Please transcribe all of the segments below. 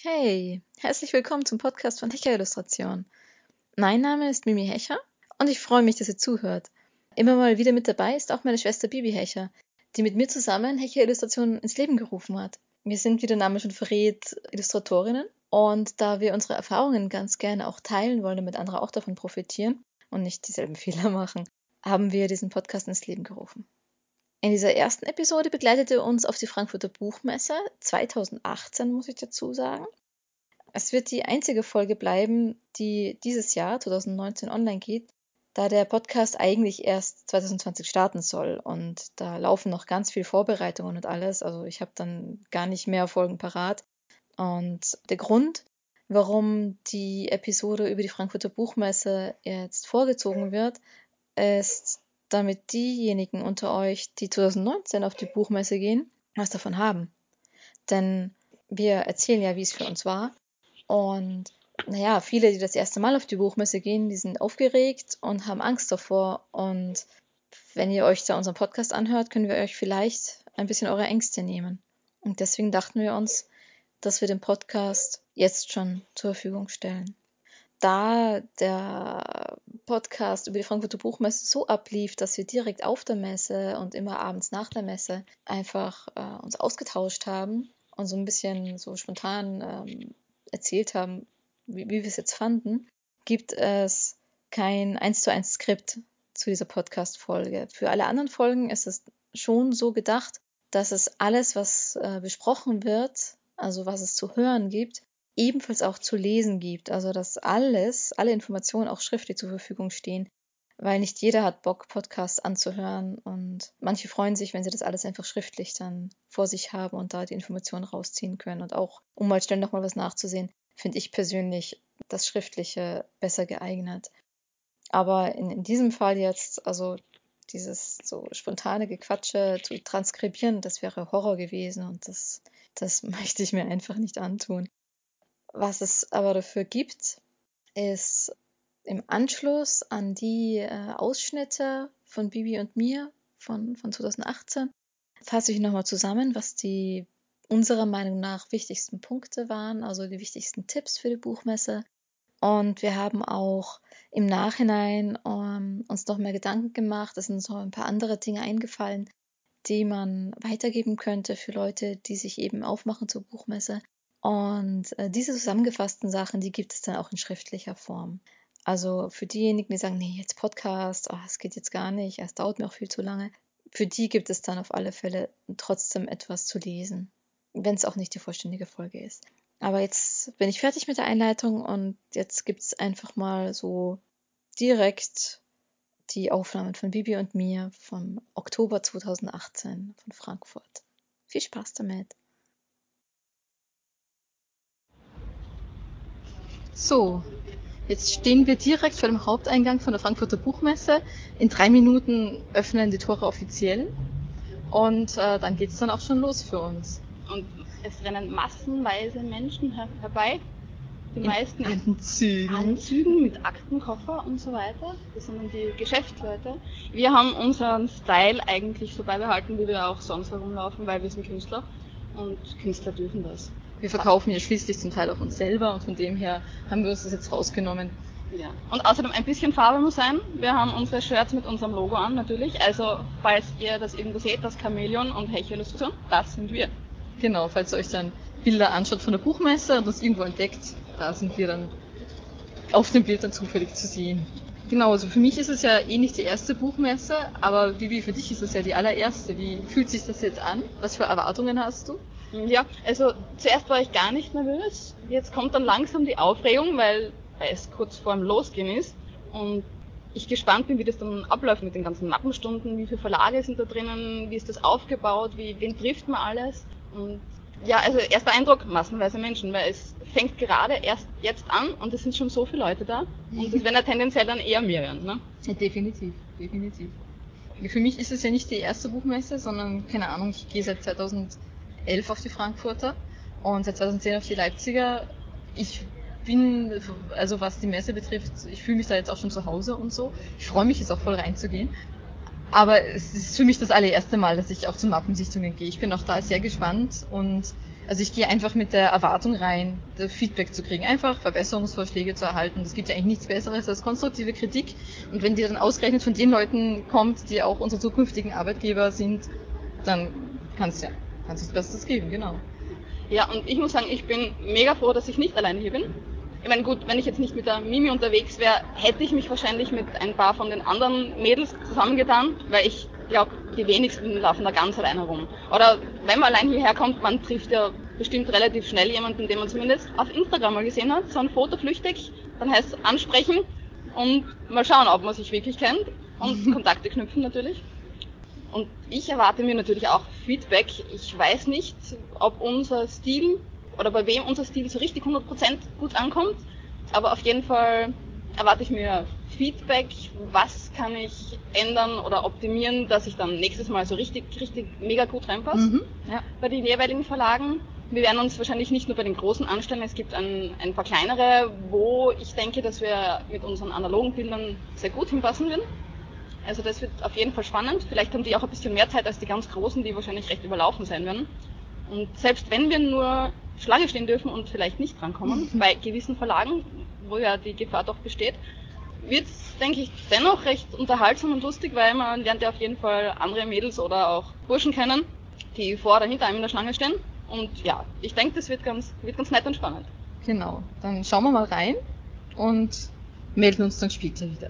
Hey, herzlich willkommen zum Podcast von Hecher Illustration. Mein Name ist Mimi Hecher und ich freue mich, dass ihr zuhört. Immer mal wieder mit dabei ist auch meine Schwester Bibi Hecher, die mit mir zusammen Hecher Illustration ins Leben gerufen hat. Wir sind, wie der Name schon verrät, Illustratorinnen und da wir unsere Erfahrungen ganz gerne auch teilen wollen, damit andere auch davon profitieren und nicht dieselben Fehler machen, haben wir diesen Podcast ins Leben gerufen. In dieser ersten Episode begleitete uns auf die Frankfurter Buchmesse 2018, muss ich dazu sagen. Es wird die einzige Folge bleiben, die dieses Jahr, 2019, online geht, da der Podcast eigentlich erst 2020 starten soll. Und da laufen noch ganz viel Vorbereitungen und alles. Also ich habe dann gar nicht mehr Folgen parat. Und der Grund, warum die Episode über die Frankfurter Buchmesse jetzt vorgezogen wird, ist, damit diejenigen unter euch, die 2019 auf die Buchmesse gehen, was davon haben. Denn wir erzählen ja, wie es für uns war. Und naja, viele, die das erste Mal auf die Buchmesse gehen, die sind aufgeregt und haben Angst davor. Und wenn ihr euch da unseren Podcast anhört, können wir euch vielleicht ein bisschen eure Ängste nehmen. Und deswegen dachten wir uns, dass wir den Podcast jetzt schon zur Verfügung stellen. Da der Podcast über die Frankfurter Buchmesse so ablief, dass wir direkt auf der Messe und immer abends nach der Messe einfach uns ausgetauscht haben und so ein bisschen so spontan erzählt haben, wie wir es jetzt fanden, gibt es kein 1:1 Skript zu dieser Podcast-Folge. Für alle anderen Folgen ist es schon so gedacht, dass es alles, was besprochen wird, also was es zu hören gibt, ebenfalls auch zu lesen gibt. Also dass alle Informationen auch schriftlich zur Verfügung stehen, weil nicht jeder hat Bock, Podcasts anzuhören und manche freuen sich, wenn sie das alles einfach schriftlich dann vor sich haben und da die Informationen rausziehen können. Und auch, um mal schnell nochmal was nachzusehen, finde ich persönlich das Schriftliche besser geeignet. Aber in diesem Fall jetzt, also dieses so spontane Gequatsche zu transkribieren, das wäre Horror gewesen und das möchte ich mir einfach nicht antun. Was es aber dafür gibt, ist im Anschluss an die Ausschnitte von Bibi und mir von 2018 fasse ich nochmal zusammen, was die unserer Meinung nach wichtigsten Punkte waren, also die wichtigsten Tipps für die Buchmesse. Und wir haben auch im Nachhinein uns noch mehr Gedanken gemacht. Es sind uns noch ein paar andere Dinge eingefallen, die man weitergeben könnte für Leute, die sich eben aufmachen zur Buchmesse. Und diese zusammengefassten Sachen, die gibt es dann auch in schriftlicher Form. Also für diejenigen, die sagen, nee, jetzt Podcast, es geht jetzt gar nicht, es dauert mir auch viel zu lange. Für die gibt es dann auf alle Fälle trotzdem etwas zu lesen, wenn es auch nicht die vollständige Folge ist. Aber jetzt bin ich fertig mit der Einleitung und jetzt gibt es einfach mal so direkt die Aufnahmen von Bibi und mir vom Oktober 2018 von Frankfurt. Viel Spaß damit! So, jetzt stehen wir direkt vor dem Haupteingang von der Frankfurter Buchmesse. In 3 Minuten öffnen die Tore offiziell und dann geht es dann auch schon los für uns. Und es rennen massenweise Menschen herbei. Die meisten in Anzügen mit Aktenkoffer und so weiter. Das sind dann die Geschäftsleute. Wir haben unseren Style eigentlich so beibehalten, wie wir auch sonst herumlaufen, weil wir sind Künstler und Künstler dürfen das. Wir verkaufen ja schließlich zum Teil auch uns selber und von dem her haben wir uns das jetzt rausgenommen. Ja. Und außerdem ein bisschen Farbe muss sein. Wir haben unsere Shirts mit unserem Logo an, natürlich. Also, falls ihr das irgendwo seht, das Chamäleon und Hecher Illustration, das sind wir. Genau, falls ihr euch dann Bilder anschaut von der Buchmesse und das irgendwo entdeckt, da sind wir dann auf dem Bild dann zufällig zu sehen. Genau, also für mich ist es ja eh nicht die erste Buchmesse, aber Bibi, für dich ist es ja die allererste. Wie fühlt sich das jetzt an? Was für Erwartungen hast du? Ja, also zuerst war ich gar nicht nervös. Jetzt kommt dann langsam die Aufregung, weil es kurz vor dem Losgehen ist. Und ich gespannt bin, wie das dann abläuft mit den ganzen Mappenstunden, wie viele Verlage sind da drinnen, wie ist das aufgebaut, wen trifft man alles. Und ja, also erster Eindruck, massenweise Menschen, weil es fängt gerade erst jetzt an und es sind schon so viele Leute da. Und es werden ja tendenziell dann eher mehr werden, ne? Ja, definitiv. Für mich ist es ja nicht die erste Buchmesse, sondern, keine Ahnung, ich gehe seit 2011 auf die Frankfurter und seit 2010 auf die Leipziger. Ich bin, also was die Messe betrifft, ich fühle mich da jetzt auch schon zu Hause und so. Ich freue mich jetzt auch voll reinzugehen. Aber es ist für mich das allererste Mal, dass ich auch zu Mappensichtungen gehe. Ich bin auch da sehr gespannt und also ich gehe einfach mit der Erwartung rein, Feedback zu kriegen, einfach Verbesserungsvorschläge zu erhalten. Es gibt ja eigentlich nichts Besseres als konstruktive Kritik. Und wenn die dann ausgerechnet von den Leuten kommt, die auch unsere zukünftigen Arbeitgeber sind, dann kann es das Bestes geben, genau. Ja, und ich muss sagen, ich bin mega froh, dass ich nicht alleine hier bin. Ich meine, gut, wenn ich jetzt nicht mit der Mimi unterwegs wäre, hätte ich mich wahrscheinlich mit ein paar von den anderen Mädels zusammengetan, weil ich glaube, die wenigsten laufen da ganz alleine rum. Oder wenn man allein hierher kommt, man trifft ja bestimmt relativ schnell jemanden, den man zumindest auf Instagram mal gesehen hat, so ein Foto flüchtig, dann heißt es ansprechen und mal schauen, ob man sich wirklich kennt und Kontakte knüpfen natürlich. Und ich erwarte mir natürlich auch Feedback. Ich weiß nicht, ob unser Stil oder bei wem unser Stil so richtig 100% gut ankommt, aber auf jeden Fall erwarte ich mir Feedback, was kann ich ändern oder optimieren, dass ich dann nächstes Mal so richtig mega gut reinpasse bei den jeweiligen Verlagen. Wir werden uns wahrscheinlich nicht nur bei den großen anstellen, es gibt ein paar kleinere, wo ich denke, dass wir mit unseren analogen Bildern sehr gut hinpassen würden. Also das wird auf jeden Fall spannend. Vielleicht haben die auch ein bisschen mehr Zeit als die ganz Großen, die wahrscheinlich recht überlaufen sein werden. Und selbst wenn wir nur Schlange stehen dürfen und vielleicht nicht drankommen, bei gewissen Verlagen, wo ja die Gefahr doch besteht, wird es, denke ich, dennoch recht unterhaltsam und lustig, weil man lernt ja auf jeden Fall andere Mädels oder auch Burschen kennen, die vor oder hinter einem in der Schlange stehen. Und ja, ich denke, das wird ganz nett und spannend. Genau, dann schauen wir mal rein und melden uns dann später wieder.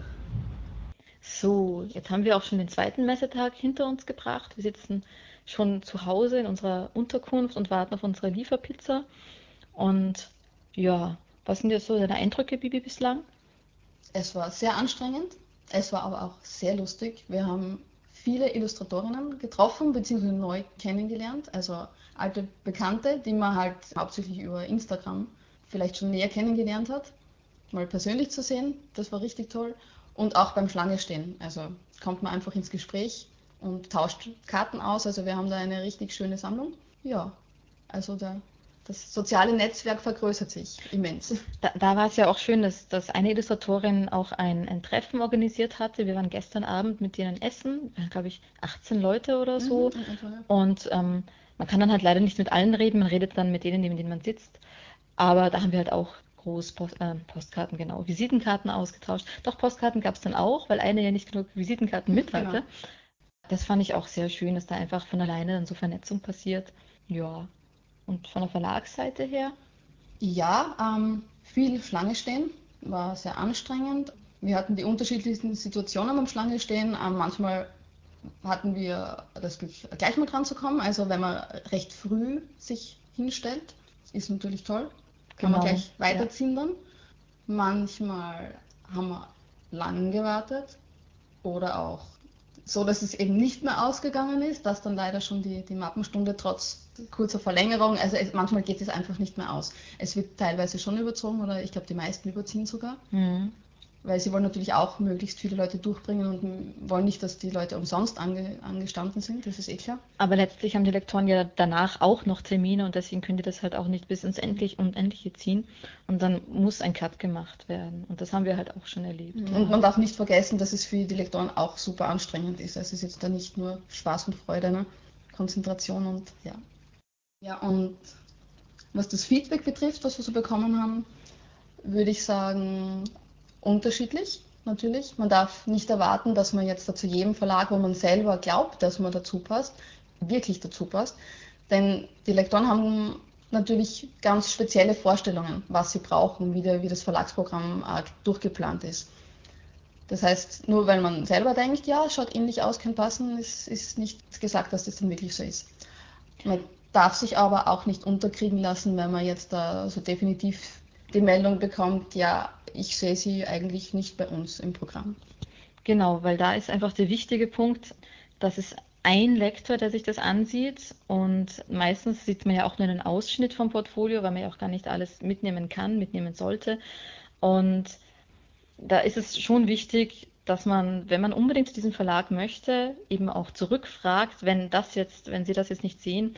So, jetzt haben wir auch schon den zweiten Messetag hinter uns gebracht. Wir sitzen schon zu Hause in unserer Unterkunft und warten auf unsere Lieferpizza. Und ja, was sind jetzt so deine Eindrücke, Bibi, bislang? Es war sehr anstrengend, es war aber auch sehr lustig. Wir haben viele Illustratorinnen getroffen bzw. neu kennengelernt, also alte Bekannte, die man halt hauptsächlich über Instagram vielleicht schon näher kennengelernt hat, mal persönlich zu sehen, das war richtig toll. Und auch beim Schlange stehen, also kommt man einfach ins Gespräch und tauscht Karten aus, also wir haben da eine richtig schöne Sammlung. Ja, also das soziale Netzwerk vergrößert sich immens. Da war es ja auch schön, dass eine Illustratorin auch ein Treffen organisiert hatte. Wir waren gestern Abend mit denen essen, glaube ich, 18 Leute oder so. In etwa, ja. Und man kann dann halt leider nicht mit allen reden, man redet dann mit denen, mit denen man sitzt. Aber da haben wir halt auch Postkarten, genau, Visitenkarten ausgetauscht. Doch, Postkarten gab es dann auch, weil eine ja nicht genug Visitenkarten mit hatte. Genau. Das fand ich auch sehr schön, dass da einfach von alleine dann so Vernetzung passiert. Ja, und von der Verlagsseite her? Ja, viel Schlange stehen war sehr anstrengend. Wir hatten die unterschiedlichsten Situationen beim Schlange stehen. Manchmal hatten wir das Glück, gleich mal dran zu kommen. Also wenn man recht früh sich hinstellt, ist natürlich toll. Kann man Genau, gleich weiterziehen dann. Manchmal haben wir lang gewartet oder auch so, dass es eben nicht mehr ausgegangen ist, dass dann leider schon die Mappenstunde trotz kurzer Verlängerung, also manchmal geht es einfach nicht mehr aus. Es wird teilweise schon überzogen oder ich glaube die meisten überziehen sogar, weil sie wollen natürlich auch möglichst viele Leute durchbringen und wollen nicht, dass die Leute umsonst angestanden sind, das ist eh klar. Aber letztlich haben die Lektoren ja danach auch noch Termine und deswegen können die das halt auch nicht bis ins Unendliche ziehen. Und dann muss ein Cut gemacht werden. Und das haben wir halt auch schon erlebt. Und man darf nicht vergessen, dass es für die Lektoren auch super anstrengend ist. Also es ist jetzt da nicht nur Spaß und Freude, ne? Konzentration und ja. Ja, und was das Feedback betrifft, was wir so bekommen haben, würde ich sagen, unterschiedlich natürlich. Man darf nicht erwarten, dass man jetzt da zu jedem Verlag, wo man selber glaubt, dass man dazu passt, wirklich dazu passt. Denn die Lektoren haben natürlich ganz spezielle Vorstellungen, was sie brauchen, wie das Verlagsprogramm durchgeplant ist. Das heißt, nur weil man selber denkt, ja, es schaut ähnlich aus, kann passen, ist nicht gesagt, dass das dann wirklich so ist. Man darf sich aber auch nicht unterkriegen lassen, wenn man jetzt da so definitiv die Meldung bekommt, ja, ich sehe sie eigentlich nicht bei uns im Programm. Genau, weil da ist einfach der wichtige Punkt, dass es ein Lektor, der sich das ansieht und meistens sieht man ja auch nur einen Ausschnitt vom Portfolio, weil man ja auch gar nicht alles mitnehmen kann, mitnehmen sollte. Und da ist es schon wichtig, dass man, wenn man unbedingt zu diesem Verlag möchte, eben auch zurückfragt, wenn Sie das jetzt nicht sehen,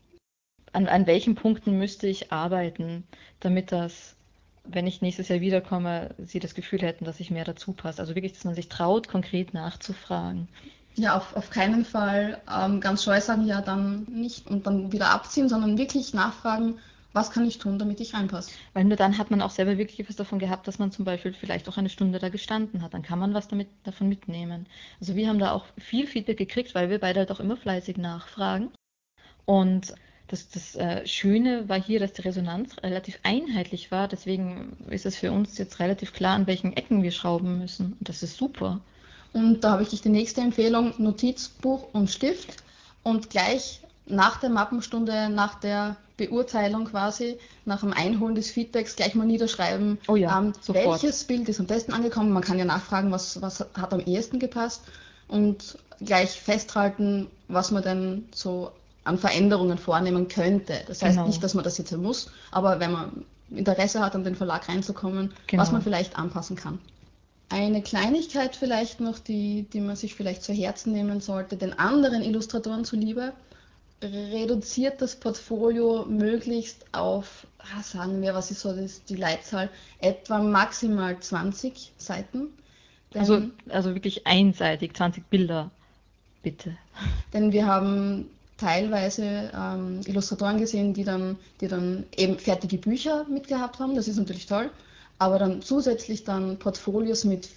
an welchen Punkten müsste ich arbeiten, damit das, wenn ich nächstes Jahr wiederkomme, Sie das Gefühl hätten, dass ich mehr dazu passe. Also wirklich, dass man sich traut, konkret nachzufragen. Ja, auf keinen Fall ganz scheu sagen, ja, dann nicht und dann wieder abziehen, sondern wirklich nachfragen, was kann ich tun, damit ich reinpasse. Weil nur dann hat man auch selber wirklich was davon gehabt, dass man zum Beispiel vielleicht auch eine Stunde da gestanden hat. Dann kann man was davon mitnehmen. Also wir haben da auch viel Feedback gekriegt, weil wir beide halt auch immer fleißig nachfragen. Und das Schöne war hier, dass die Resonanz relativ einheitlich war. Deswegen ist es für uns jetzt relativ klar, an welchen Ecken wir schrauben müssen. Und das ist super. Und da habe ich dich die nächste Empfehlung, Notizbuch und Stift und gleich nach der Mappenstunde, nach der Beurteilung quasi, nach dem Einholen des Feedbacks gleich mal niederschreiben, Oh ja, sofort. welches Bild ist am besten angekommen. Man kann ja nachfragen, was hat am ehesten gepasst und gleich festhalten, was man denn so an Veränderungen vornehmen könnte. Das heißt Genau. nicht, dass man das jetzt muss, aber wenn man Interesse hat, an den Verlag reinzukommen, was man vielleicht anpassen kann. Eine Kleinigkeit vielleicht noch, die man sich vielleicht zu Herzen nehmen sollte, den anderen Illustratoren zuliebe, reduziert das Portfolio möglichst auf, sagen wir, was ist so die Leitzahl, etwa maximal 20 Seiten. Also wirklich einseitig, 20 Bilder, bitte. Denn wir haben teilweise Illustratoren gesehen, die dann eben fertige Bücher mitgehabt haben, das ist natürlich toll, aber dann zusätzlich dann Portfolios mit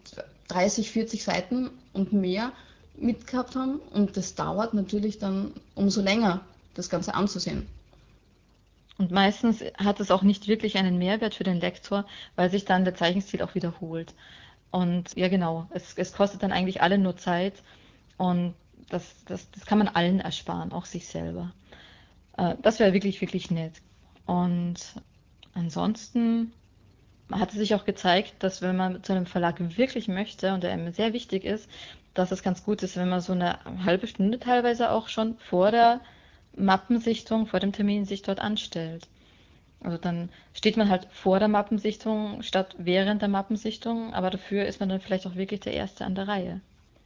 30, 40 Seiten und mehr mitgehabt haben und das dauert natürlich dann umso länger, das Ganze anzusehen. Und meistens hat es auch nicht wirklich einen Mehrwert für den Lektor, weil sich dann der Zeichenstil auch wiederholt. Und ja genau, es kostet dann eigentlich alle nur Zeit und das kann man allen ersparen, auch sich selber. Das wäre wirklich, wirklich nett. Und ansonsten hat es sich auch gezeigt, dass wenn man zu einem Verlag wirklich möchte und der einem sehr wichtig ist, dass es ganz gut ist, wenn man so eine halbe Stunde teilweise auch schon vor der Mappensichtung, vor dem Termin sich dort anstellt. Also dann steht man halt vor der Mappensichtung statt während der Mappensichtung, aber dafür ist man dann vielleicht auch wirklich der Erste an der Reihe.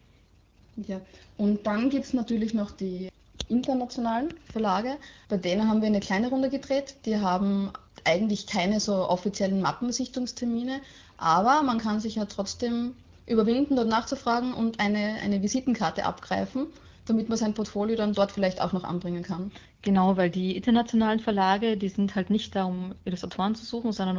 Ja, und dann gibt es natürlich noch die internationalen Verlage, bei denen haben wir eine kleine Runde gedreht. Die haben eigentlich keine so offiziellen Mappensichtungstermine, aber man kann sich ja trotzdem überwinden, dort nachzufragen und eine Visitenkarte abgreifen, damit man sein Portfolio dann dort vielleicht auch noch anbringen kann. Genau, weil die internationalen Verlage, die sind halt nicht da, um Illustratoren zu suchen, sondern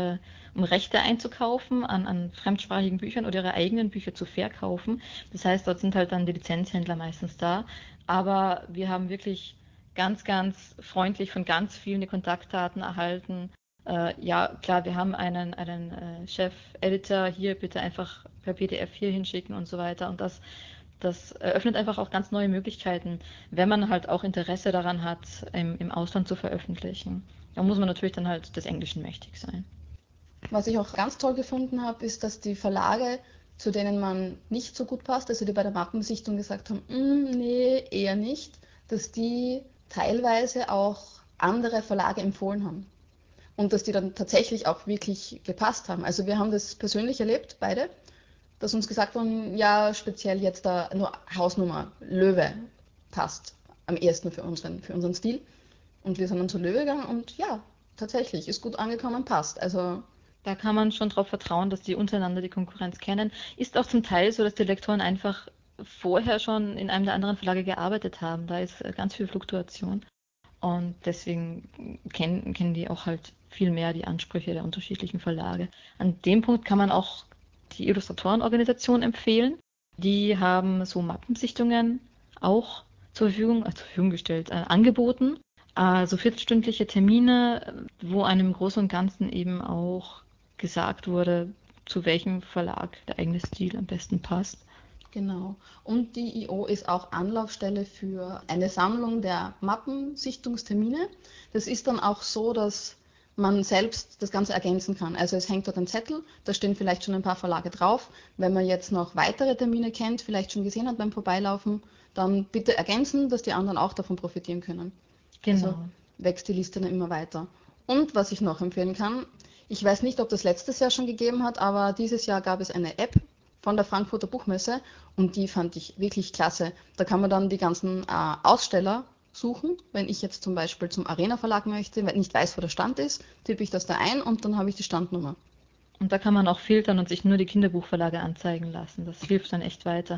um Rechte einzukaufen an fremdsprachigen Büchern oder ihre eigenen Bücher zu verkaufen. Das heißt, dort sind halt dann die Lizenzhändler meistens da. Aber wir haben wirklich ganz, ganz freundlich von ganz vielen die Kontaktdaten erhalten. Ja, klar, wir haben einen Chef-Editor, hier bitte einfach per PDF hier hinschicken und so weiter. Und das eröffnet einfach auch ganz neue Möglichkeiten, wenn man halt auch Interesse daran hat, im Ausland zu veröffentlichen. Da muss man natürlich dann halt des Englischen mächtig sein. Was ich auch ganz toll gefunden habe, ist, dass die Verlage, zu denen man nicht so gut passt, also die bei der Mappensichtung gesagt haben, nee, eher nicht, dass die teilweise auch andere Verlage empfohlen haben. Und dass die dann tatsächlich auch wirklich gepasst haben. Also wir haben das persönlich erlebt, beide, dass uns gesagt worden, ja, speziell jetzt da nur Hausnummer Löwe passt am ehesten für unseren Stil. Und wir sind dann zu Löwe gegangen und ja, tatsächlich, ist gut angekommen, passt. Also Da kann man schon darauf vertrauen, dass die untereinander die Konkurrenz kennen. Ist auch zum Teil so, dass die Lektoren einfach vorher schon in einem der anderen Verlage gearbeitet haben. Da ist ganz viel Fluktuation. Und deswegen kennen die auch halt viel mehr die Ansprüche der unterschiedlichen Verlage. An dem Punkt kann man auch die Illustratorenorganisation empfehlen. Die haben so Mappensichtungen auch zur Verfügung gestellt, angeboten. So viertelstündliche Termine, wo einem im Großen und Ganzen eben auch gesagt wurde, zu welchem Verlag der eigene Stil am besten passt. genau. Und die IO ist auch Anlaufstelle für eine Sammlung der Mappensichtungstermine. Das ist dann auch so, dass man selbst das Ganze ergänzen kann. Also es hängt dort ein Zettel, da stehen vielleicht schon ein paar Verlage drauf. Wenn man jetzt noch weitere Termine kennt, vielleicht schon gesehen hat beim Vorbeilaufen, dann bitte ergänzen, dass die anderen auch davon profitieren können. Genau. Also wächst die Liste dann immer weiter. Und was ich noch empfehlen kann, ich weiß nicht, ob das letztes Jahr schon gegeben hat, aber dieses Jahr gab es eine App von der Frankfurter Buchmesse und die fand ich wirklich klasse. Da kann man dann die ganzen Aussteller suchen. Wenn ich jetzt zum Beispiel zum Arena Verlag möchte, wenn ich nicht weiß, wo der Stand ist, tippe ich das da ein und dann habe ich die Standnummer. Und da kann man auch filtern und sich nur die Kinderbuchverlage anzeigen lassen. Das hilft dann echt weiter.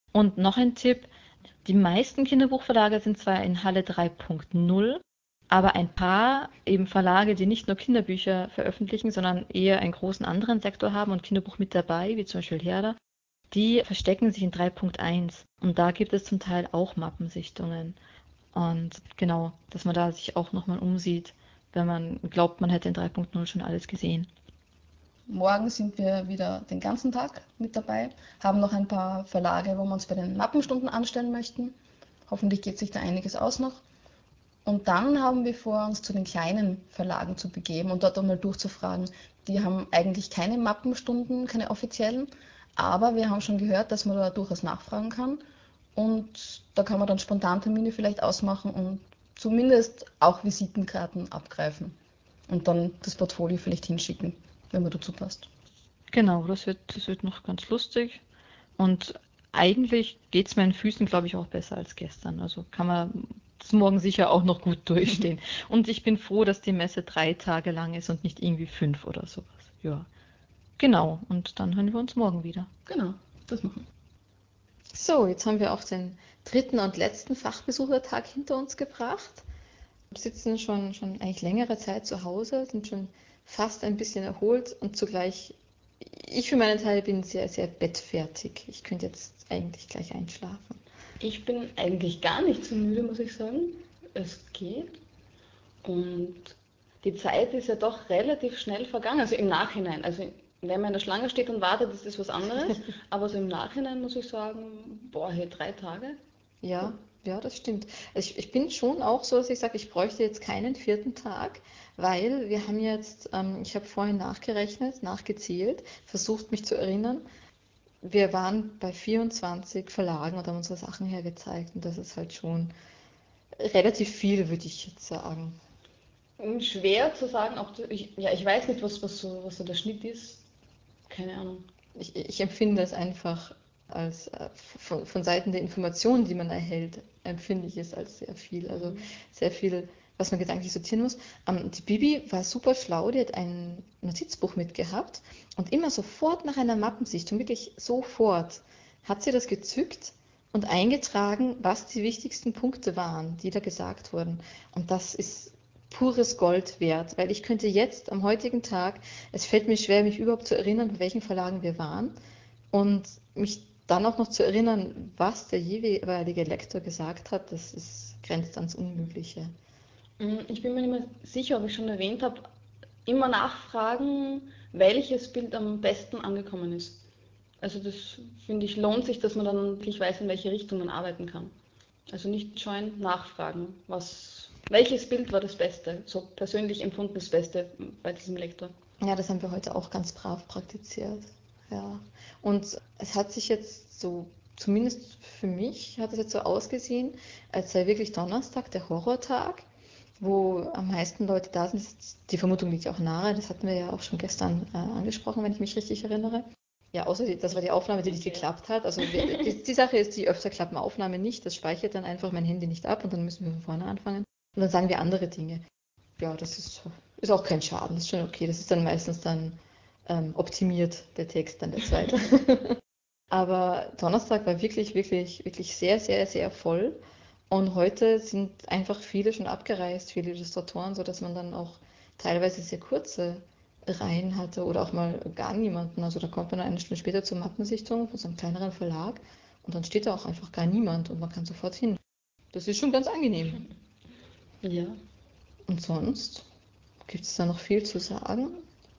Und noch ein Tipp, die meisten Kinderbuchverlage sind zwar in Halle 3.0, aber ein paar eben Verlage, die nicht nur Kinderbücher veröffentlichen, sondern eher einen großen anderen Sektor haben und Kinderbuch mit dabei, wie zum Beispiel Herder, die verstecken sich in 3.1. Und da gibt es zum Teil auch Mappensichtungen. Und genau, dass man da sich auch nochmal umsieht, wenn man glaubt, man hätte in 3.0 schon alles gesehen. Morgen sind wir wieder den ganzen Tag mit dabei, haben noch ein paar Verlage, wo wir uns bei den Mappenstunden anstellen möchten. Hoffentlich geht sich da einiges aus noch. Und dann haben wir vor, uns zu den kleinen Verlagen zu begeben und dort einmal durchzufragen. Die haben eigentlich keine Mappenstunden, keine offiziellen, aber wir haben schon gehört, dass man da durchaus nachfragen kann. Und da kann man dann spontan Termine vielleicht ausmachen und zumindest auch Visitenkarten abgreifen und dann das Portfolio vielleicht hinschicken, wenn man dazu passt. Genau, das wird noch ganz lustig. Und eigentlich geht es meinen Füßen, glaube ich, auch besser als gestern. Also kann man das morgen sicher auch noch gut durchstehen. Und ich bin froh, dass die Messe 3 Tage lang ist und nicht irgendwie 5 oder sowas. Ja, genau. Und dann hören wir uns morgen wieder. Genau, das machen wir. So, jetzt haben wir auch den dritten und letzten Fachbesuchertag hinter uns gebracht. Wir sitzen schon eigentlich längere Zeit zu Hause, sind schon fast ein bisschen erholt und zugleich, ich für meinen Teil bin sehr, sehr bettfertig. Ich könnte jetzt eigentlich gleich einschlafen. Ich bin eigentlich gar nicht so müde, muss ich sagen. Es geht. Und die Zeit ist ja doch relativ schnell vergangen, also im Nachhinein. Also wenn man in der Schlange steht und wartet, ist das was anderes. Aber so im Nachhinein muss ich sagen, boah, hey, 3 Tage. Ja, ja, das stimmt. Also ich bin schon auch so, dass ich sage, ich bräuchte jetzt keinen vierten Tag, weil wir haben jetzt, ich habe vorhin nachgerechnet, nachgezählt, versucht mich zu erinnern. Wir waren bei 24 Verlagen und haben unsere Sachen hergezeigt und das ist halt schon relativ viel, würde ich jetzt sagen. Schwer zu sagen, ob du, ich weiß nicht, was so der Schnitt ist. Keine Ahnung. Ich empfinde es einfach als von Seiten der Informationen, die man erhält, empfinde ich es als sehr viel. Also sehr viel, was man gedanklich sortieren muss. Die Bibi war super schlau, die hat ein Notizbuch mitgehabt und immer sofort nach einer Mappensichtung, wirklich sofort, hat sie das gezückt und eingetragen, was die wichtigsten Punkte waren, die da gesagt wurden. Und das ist pures Gold wert, weil ich könnte jetzt am heutigen Tag, es fällt mir schwer, mich überhaupt zu erinnern, bei welchen Verlagen wir waren und mich dann auch noch zu erinnern, was der jeweilige Lektor gesagt hat, das grenzt ans Unmögliche. Ich bin mir nicht mehr sicher, ob ich schon erwähnt habe, immer nachfragen, welches Bild am besten angekommen ist. Also das finde ich lohnt sich, dass man dann wirklich weiß, in welche Richtung man arbeiten kann. Also nicht scheuen, nachfragen, welches Bild war das Beste, so persönlich empfundenes Beste bei diesem Lektor. Ja, das haben wir heute auch ganz brav praktiziert. Ja. Und es hat sich jetzt so, zumindest für mich, hat es jetzt so ausgesehen, als sei wirklich Donnerstag der Horrortag, wo am meisten Leute da sind. Die Vermutung liegt ja auch nahe, das hatten wir ja auch schon gestern angesprochen, wenn ich mich richtig erinnere. Ja, außer das war die Aufnahme, die nicht geklappt hat. Also die Sache ist, die öfter klappen Aufnahme nicht, das speichert dann einfach mein Handy nicht ab und dann müssen wir von vorne anfangen. Und dann sagen wir andere Dinge. Ja, das ist auch kein Schaden, das ist schon okay. Das ist dann meistens dann optimiert, der Text, dann der zweite. Aber Donnerstag war wirklich, wirklich, wirklich sehr, sehr, sehr voll. Und heute sind einfach viele schon abgereist, viele Illustratoren, sodass man dann auch teilweise sehr kurze Reihen hatte oder auch mal gar niemanden. Also da kommt man eine Stunde später zur Mappensichtung von so einem kleineren Verlag und dann steht da auch einfach gar niemand und man kann sofort hin. Das ist schon ganz angenehm. Ja. Und sonst gibt es da noch viel zu sagen?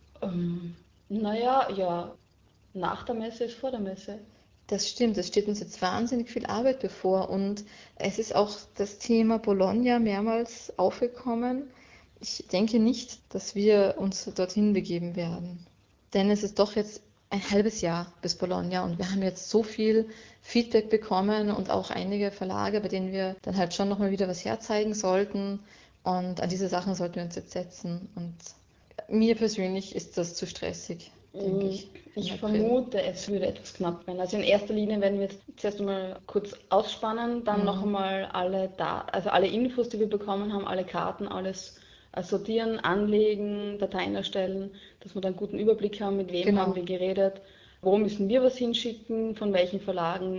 Naja, ja, nach der Messe ist vor der Messe. Das stimmt, es steht uns jetzt wahnsinnig viel Arbeit bevor und es ist auch das Thema Bologna mehrmals aufgekommen. Ich denke nicht, dass wir uns dorthin begeben werden, denn es ist doch jetzt ein halbes Jahr bis Bologna und wir haben jetzt so viel Feedback bekommen und auch einige Verlage, bei denen wir dann halt schon nochmal wieder was herzeigen sollten und an diese Sachen sollten wir uns jetzt setzen und mir persönlich ist das zu stressig, denke ich. Ich vermute, es würde etwas knapp werden. Also in erster Linie werden wir jetzt zuerst einmal kurz ausspannen, dann noch einmal also alle Infos, die wir bekommen haben, alle Karten, alles sortieren, anlegen, Dateien erstellen, dass wir dann einen guten Überblick haben, mit wem Genau. haben wir geredet, wo müssen wir was hinschicken, von welchen Verlagen,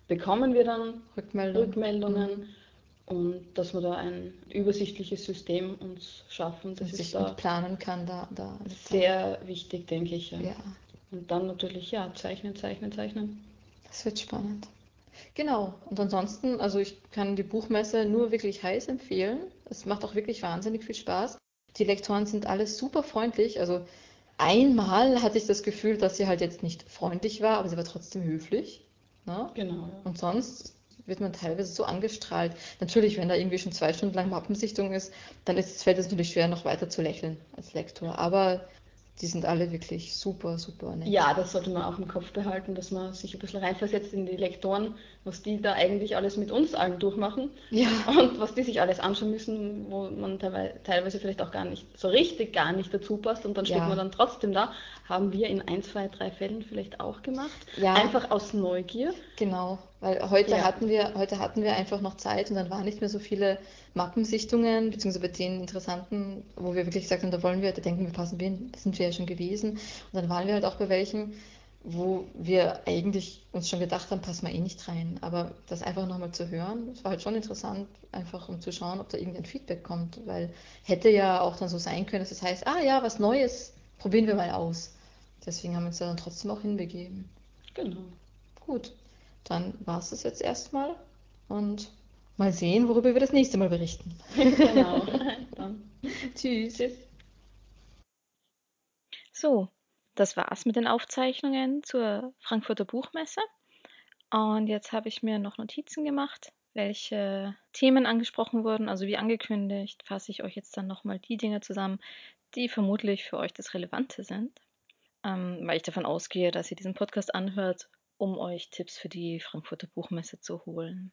bekommen wir dann Rückmeldung. Rückmeldungen und dass wir da ein übersichtliches System uns schaffen. Das Und ist sich da gut planen kann da. sehr wichtig, denke ich. Ja, Und dann natürlich, zeichnen. das wird spannend. Genau. Und ansonsten, also ich kann die Buchmesse nur wirklich heiß empfehlen. Es macht auch wirklich wahnsinnig viel Spaß. Die Lektoren sind alle super freundlich. Also einmal hatte ich das Gefühl, dass sie halt jetzt nicht freundlich war, aber sie war trotzdem höflich. Ne? Genau. Ja. Und sonst wird man teilweise so angestrahlt. Natürlich, wenn da irgendwie schon 2 Stunden lang Mappensichtung ist, dann fällt es natürlich schwer, noch weiter zu lächeln als Lektor. Aber die sind alle wirklich super, super nett. Ja, das sollte man auch im Kopf behalten, dass man sich ein bisschen reinversetzt in die Lektoren, was die da eigentlich alles mit uns allen durchmachen Ja, und was die sich alles anschauen müssen, wo man teilweise vielleicht auch gar nicht dazu passt und dann steht man ja, dann trotzdem da. Haben wir in 1, 2, 3 Fällen vielleicht auch gemacht. ja, Einfach aus Neugier. genau. Weil heute Ja. hatten wir einfach noch Zeit und dann waren nicht mehr so viele Mappensichtungen, beziehungsweise bei den interessanten, wo wir wirklich gesagt haben, da denken wir, passen wir hin, da sind wir ja schon gewesen. Und dann waren wir halt auch bei welchen, wo wir eigentlich uns schon gedacht haben, passen wir eh nicht rein. Aber das einfach nochmal zu hören, das war halt schon interessant, einfach um zu schauen, ob da irgendein Feedback kommt. Weil hätte ja auch dann so sein können, dass es heißt, ah ja, was Neues, probieren wir mal aus. Deswegen haben wir uns da dann trotzdem auch hinbegeben. Genau. Gut, dann war es das jetzt erstmal und mal sehen, worüber wir das nächste Mal berichten. Genau. Dann Tschüss. tschüss. So, das war's mit den Aufzeichnungen zur Frankfurter Buchmesse. Und jetzt habe ich mir noch Notizen gemacht, welche Themen angesprochen wurden. Also wie angekündigt, fasse ich euch jetzt dann nochmal die Dinge zusammen, die vermutlich für euch das Relevante sind. Weil ich davon ausgehe, dass ihr diesen Podcast anhört, um euch Tipps für die Frankfurter Buchmesse zu holen.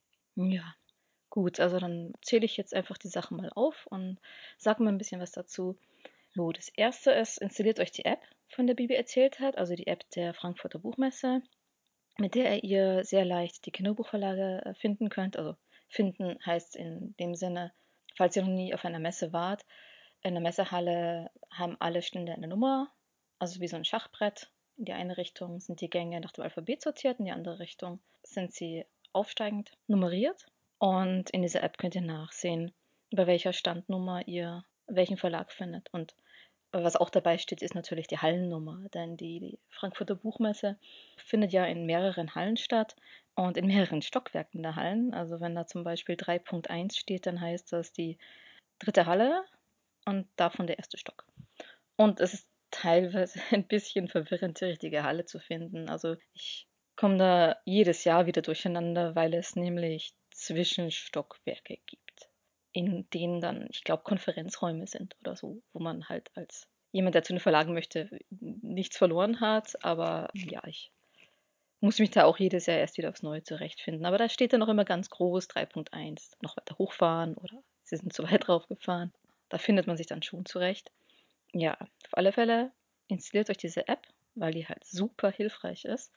Ja, gut, also dann zähle ich jetzt einfach die Sachen mal auf und sage mal ein bisschen was dazu. So, das erste ist, installiert euch die App, von der Bibi erzählt hat, also die App der Frankfurter Buchmesse, mit der ihr sehr leicht die Kinderbuchverlage finden könnt. Also finden heißt in dem Sinne, falls ihr noch nie auf einer Messe wart, in der Messehalle haben alle Stände eine Nummer, also wie so ein Schachbrett. In die eine Richtung sind die Gänge nach dem Alphabet sortiert, in die andere Richtung sind sie aufsteigend nummeriert. Und in dieser App könnt ihr nachsehen, bei welcher Standnummer ihr welchen Verlag findet. Und was auch dabei steht, ist natürlich die Hallennummer, denn die Frankfurter Buchmesse findet ja in mehreren Hallen statt und in mehreren Stockwerken der Hallen. Also wenn da zum Beispiel 3.1 steht, dann heißt das die 3. Halle und davon der 1. Stock. Und es ist teilweise ein bisschen verwirrend, die richtige Halle zu finden. Also ich komme da jedes Jahr wieder durcheinander, weil es nämlich Zwischenstockwerke gibt, in denen dann, ich glaube, Konferenzräume sind oder so, wo man halt als jemand, der zu den Verlagen möchte, nichts verloren hat. Aber ja, ich muss mich da auch jedes Jahr erst wieder aufs Neue zurechtfinden. Aber da steht dann noch immer ganz groß 3.1, noch weiter hochfahren oder sie sind zu weit drauf gefahren. Da findet man sich dann schon zurecht. Ja, auf alle Fälle installiert euch diese App, weil die halt super hilfreich ist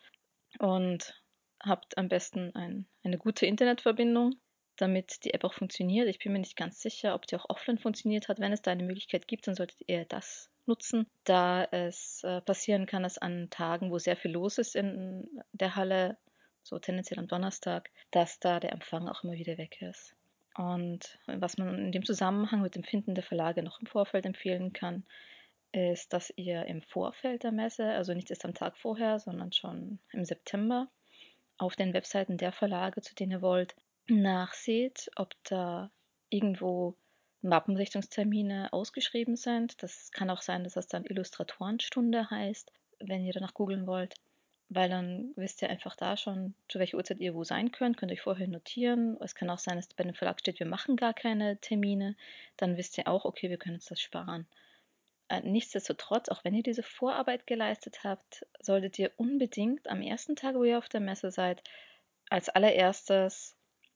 und habt am besten eine gute Internetverbindung, damit die App auch funktioniert. Ich bin mir nicht ganz sicher, ob die auch offline funktioniert hat. Wenn es da eine Möglichkeit gibt, dann solltet ihr das nutzen, da es passieren kann, dass an Tagen, wo sehr viel los ist in der Halle, so tendenziell am Donnerstag, dass da der Empfang auch immer wieder weg ist. Und was man in dem Zusammenhang mit dem Finden der Verlage noch im Vorfeld empfehlen kann, ist, dass ihr im Vorfeld der Messe, also nicht erst am Tag vorher, sondern schon im September, auf den Webseiten der Verlage, zu denen ihr wollt, nachseht, ob da irgendwo Mappensichtungstermine ausgeschrieben sind. Das kann auch sein, dass das dann Illustratorenstunde heißt, wenn ihr danach googeln wollt, weil dann wisst ihr einfach da schon, zu welcher Uhrzeit ihr wo sein könnt euch vorher notieren. Es kann auch sein, dass bei dem Verlag steht, wir machen gar keine Termine. Dann wisst ihr auch, okay, wir können uns das sparen. Nichtsdestotrotz, auch wenn ihr diese Vorarbeit geleistet habt, solltet ihr unbedingt am ersten Tag, wo ihr auf der Messe seid, als allererstes,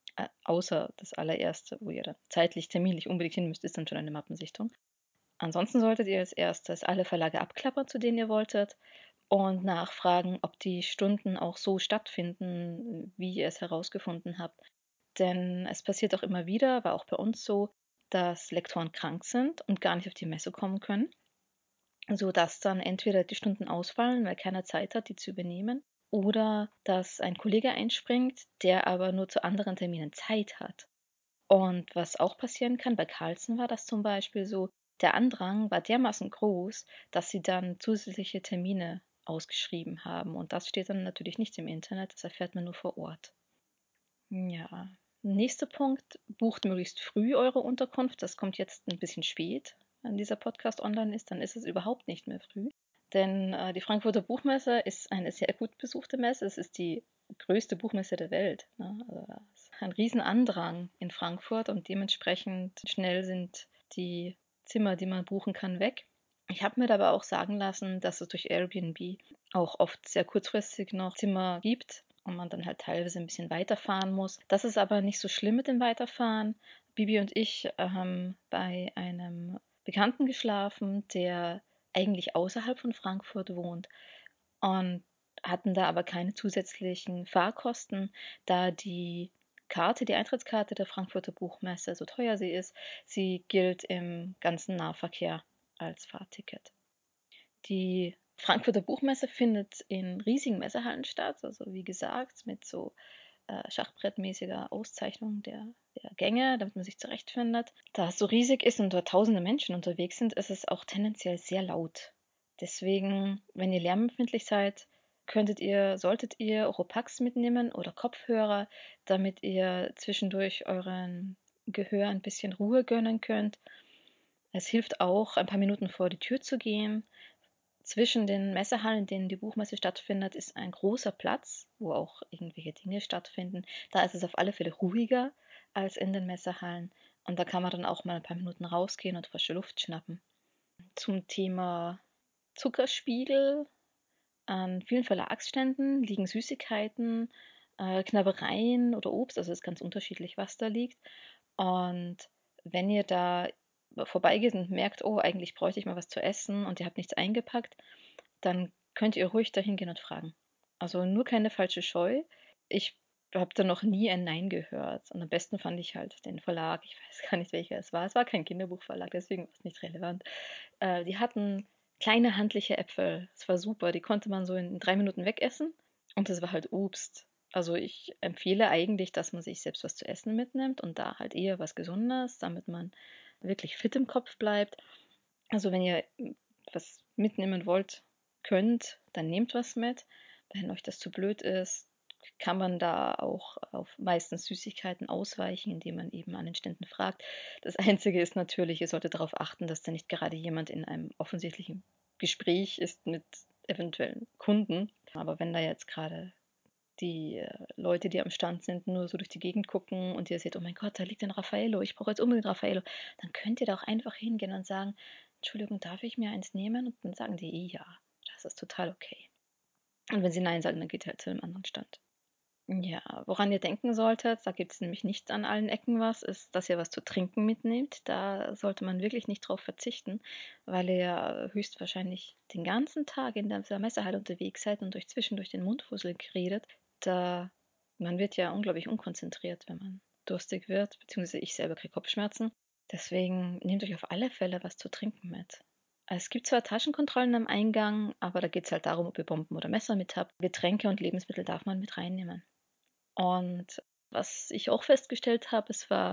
außer das allererste, wo ihr dann zeitlich, terminlich unbedingt hin müsst, ist dann schon eine Mappensichtung. Ansonsten solltet ihr als erstes alle Verlage abklappern, zu denen ihr wolltet, und nachfragen, ob die Stunden auch so stattfinden, wie ihr es herausgefunden habt. Denn es passiert auch immer wieder, war auch bei uns so, dass Lektoren krank sind und gar nicht auf die Messe kommen können, sodass dann entweder die Stunden ausfallen, weil keiner Zeit hat, die zu übernehmen, oder dass ein Kollege einspringt, der aber nur zu anderen Terminen Zeit hat. Und was auch passieren kann, bei Carlsen war das zum Beispiel so, der Andrang war dermaßen groß, dass sie dann zusätzliche Termine ausgeschrieben haben. Und das steht dann natürlich nicht im Internet, das erfährt man nur vor Ort. Ja, nächster Punkt, bucht möglichst früh eure Unterkunft. Das kommt jetzt ein bisschen spät, wenn dieser Podcast online ist, dann ist es überhaupt nicht mehr früh. Denn die Frankfurter Buchmesse ist eine sehr gut besuchte Messe. Es ist die größte Buchmesse der Welt. Ne? Also da ist ein Riesenandrang in Frankfurt und dementsprechend schnell sind die Zimmer, die man buchen kann, weg. Ich habe mir aber auch sagen lassen, dass es durch Airbnb auch oft sehr kurzfristig noch Zimmer gibt und man dann halt teilweise ein bisschen weiterfahren muss. Das ist aber nicht so schlimm mit dem Weiterfahren. Bibi und ich haben bei einem Bekannten geschlafen, der eigentlich außerhalb von Frankfurt wohnt und hatten da aber keine zusätzlichen Fahrkosten, da die Eintrittskarte der Frankfurter Buchmesse, so teuer sie ist, sie gilt im ganzen Nahverkehr als Fahrticket. Die Frankfurter Buchmesse findet in riesigen Messehallen statt, also wie gesagt, mit so schachbrettmäßiger Auszeichnung der Gänge, damit man sich zurechtfindet. Da es so riesig ist und dort tausende Menschen unterwegs sind, ist es auch tendenziell sehr laut. Deswegen, wenn ihr lärmempfindlich seid, solltet ihr Oropax mitnehmen oder Kopfhörer, damit ihr zwischendurch euren Gehör ein bisschen Ruhe gönnen könnt. Es hilft auch, ein paar Minuten vor die Tür zu gehen. Zwischen den Messehallen, in denen die Buchmesse stattfindet, ist ein großer Platz, wo auch irgendwelche Dinge stattfinden. Da ist es auf alle Fälle ruhiger als in den Messehallen. Und da kann man dann auch mal ein paar Minuten rausgehen und frische Luft schnappen. Zum Thema Zuckerspiegel. An vielen Verlagsständen liegen Süßigkeiten, Knabbereien oder Obst, also es ist ganz unterschiedlich, was da liegt. Und wenn ihr da vorbeigeht und merkt, oh, eigentlich bräuchte ich mal was zu essen und ihr habt nichts eingepackt, dann könnt ihr ruhig dahin gehen und fragen. Also nur keine falsche Scheu. Ich habe da noch nie ein Nein gehört. Und am besten fand ich halt den Verlag. Ich weiß gar nicht, welcher es war. Es war kein Kinderbuchverlag, deswegen war es nicht relevant. Die hatten kleine handliche Äpfel. Es war super. Die konnte man so in 3 Minuten wegessen. Und das war halt Obst. Also ich empfehle eigentlich, dass man sich selbst was zu essen mitnimmt und da halt eher was Gesundes, damit man wirklich fit im Kopf bleibt. Also wenn ihr was mitnehmen wollt, dann nehmt was mit. Wenn euch das zu blöd ist, kann man da auch auf meistens Süßigkeiten ausweichen, indem man eben an den Ständen fragt. Das Einzige ist natürlich, ihr solltet darauf achten, dass da nicht gerade jemand in einem offensichtlichen Gespräch ist mit eventuellen Kunden. Aber wenn da jetzt gerade die Leute, die am Stand sind, nur so durch die Gegend gucken und ihr seht, oh mein Gott, da liegt ein Raffaello, ich brauche jetzt unbedingt Raffaello, dann könnt ihr da auch einfach hingehen und sagen, Entschuldigung, darf ich mir eins nehmen? Und dann sagen die ja, das ist total okay. Und wenn sie nein sagen, dann geht ihr halt zu einem anderen Stand. Ja, woran ihr denken solltet, da gibt es nämlich nicht an allen Ecken was, ist, dass ihr was zu trinken mitnehmt. Da sollte man wirklich nicht drauf verzichten, weil ihr ja höchstwahrscheinlich den ganzen Tag in dieser Messehalle unterwegs seid und euch zwischendurch den Mundfussel redet. Man wird ja unglaublich unkonzentriert, wenn man durstig wird, beziehungsweise ich selber kriege Kopfschmerzen. Deswegen nehmt euch auf alle Fälle was zu trinken mit. Es gibt zwar Taschenkontrollen am Eingang, aber da geht es halt darum, ob ihr Bomben oder Messer mit habt. Getränke und Lebensmittel darf man mit reinnehmen. Und was ich auch festgestellt habe,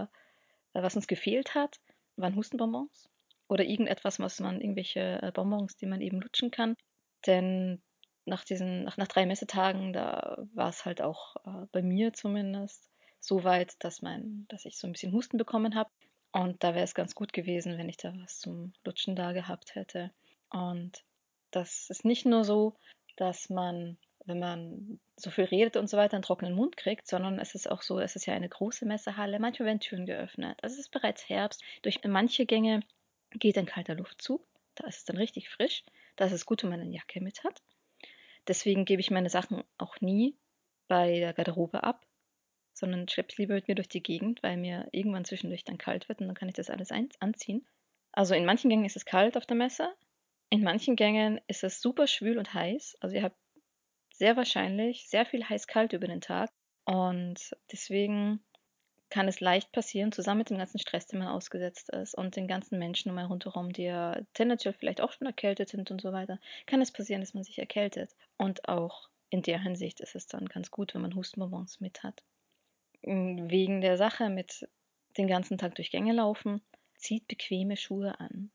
was uns gefehlt hat, waren Hustenbonbons oder irgendwelche Bonbons, die man eben lutschen kann. Denn nach 3 Messetagen, da war es halt auch bei mir zumindest so weit, dass ich so ein bisschen Husten bekommen habe. Und da wäre es ganz gut gewesen, wenn ich da was zum Lutschen da gehabt hätte. Und das ist nicht nur so, dass man, wenn man so viel redet und so weiter, einen trockenen Mund kriegt, sondern es ist auch so, es ist ja eine große Messehalle, manchmal werden Türen geöffnet. Also es ist bereits Herbst. Durch manche Gänge geht ein kalter Luftzug. Da ist es dann richtig frisch. Da ist es gut, wenn man eine Jacke mit hat. Deswegen gebe ich meine Sachen auch nie bei der Garderobe ab, sondern schleppe es lieber mit mir durch die Gegend, weil mir irgendwann zwischendurch dann kalt wird und dann kann ich das alles anziehen. Also in manchen Gängen ist es kalt auf der Messe, in manchen Gängen ist es super schwül und heiß. Also ihr habt sehr wahrscheinlich sehr viel heiß-kalt über den Tag und deswegen kann es leicht passieren, zusammen mit dem ganzen Stress, den man ausgesetzt ist und den ganzen Menschen um einen rundherum, die ja tendenziell vielleicht auch schon erkältet sind und so weiter, kann es passieren, dass man sich erkältet. Und auch in der Hinsicht ist es dann ganz gut, wenn man Hustenbonbons mit hat. Wegen der Sache mit den ganzen Tag durch Gänge laufen, zieht bequeme Schuhe an.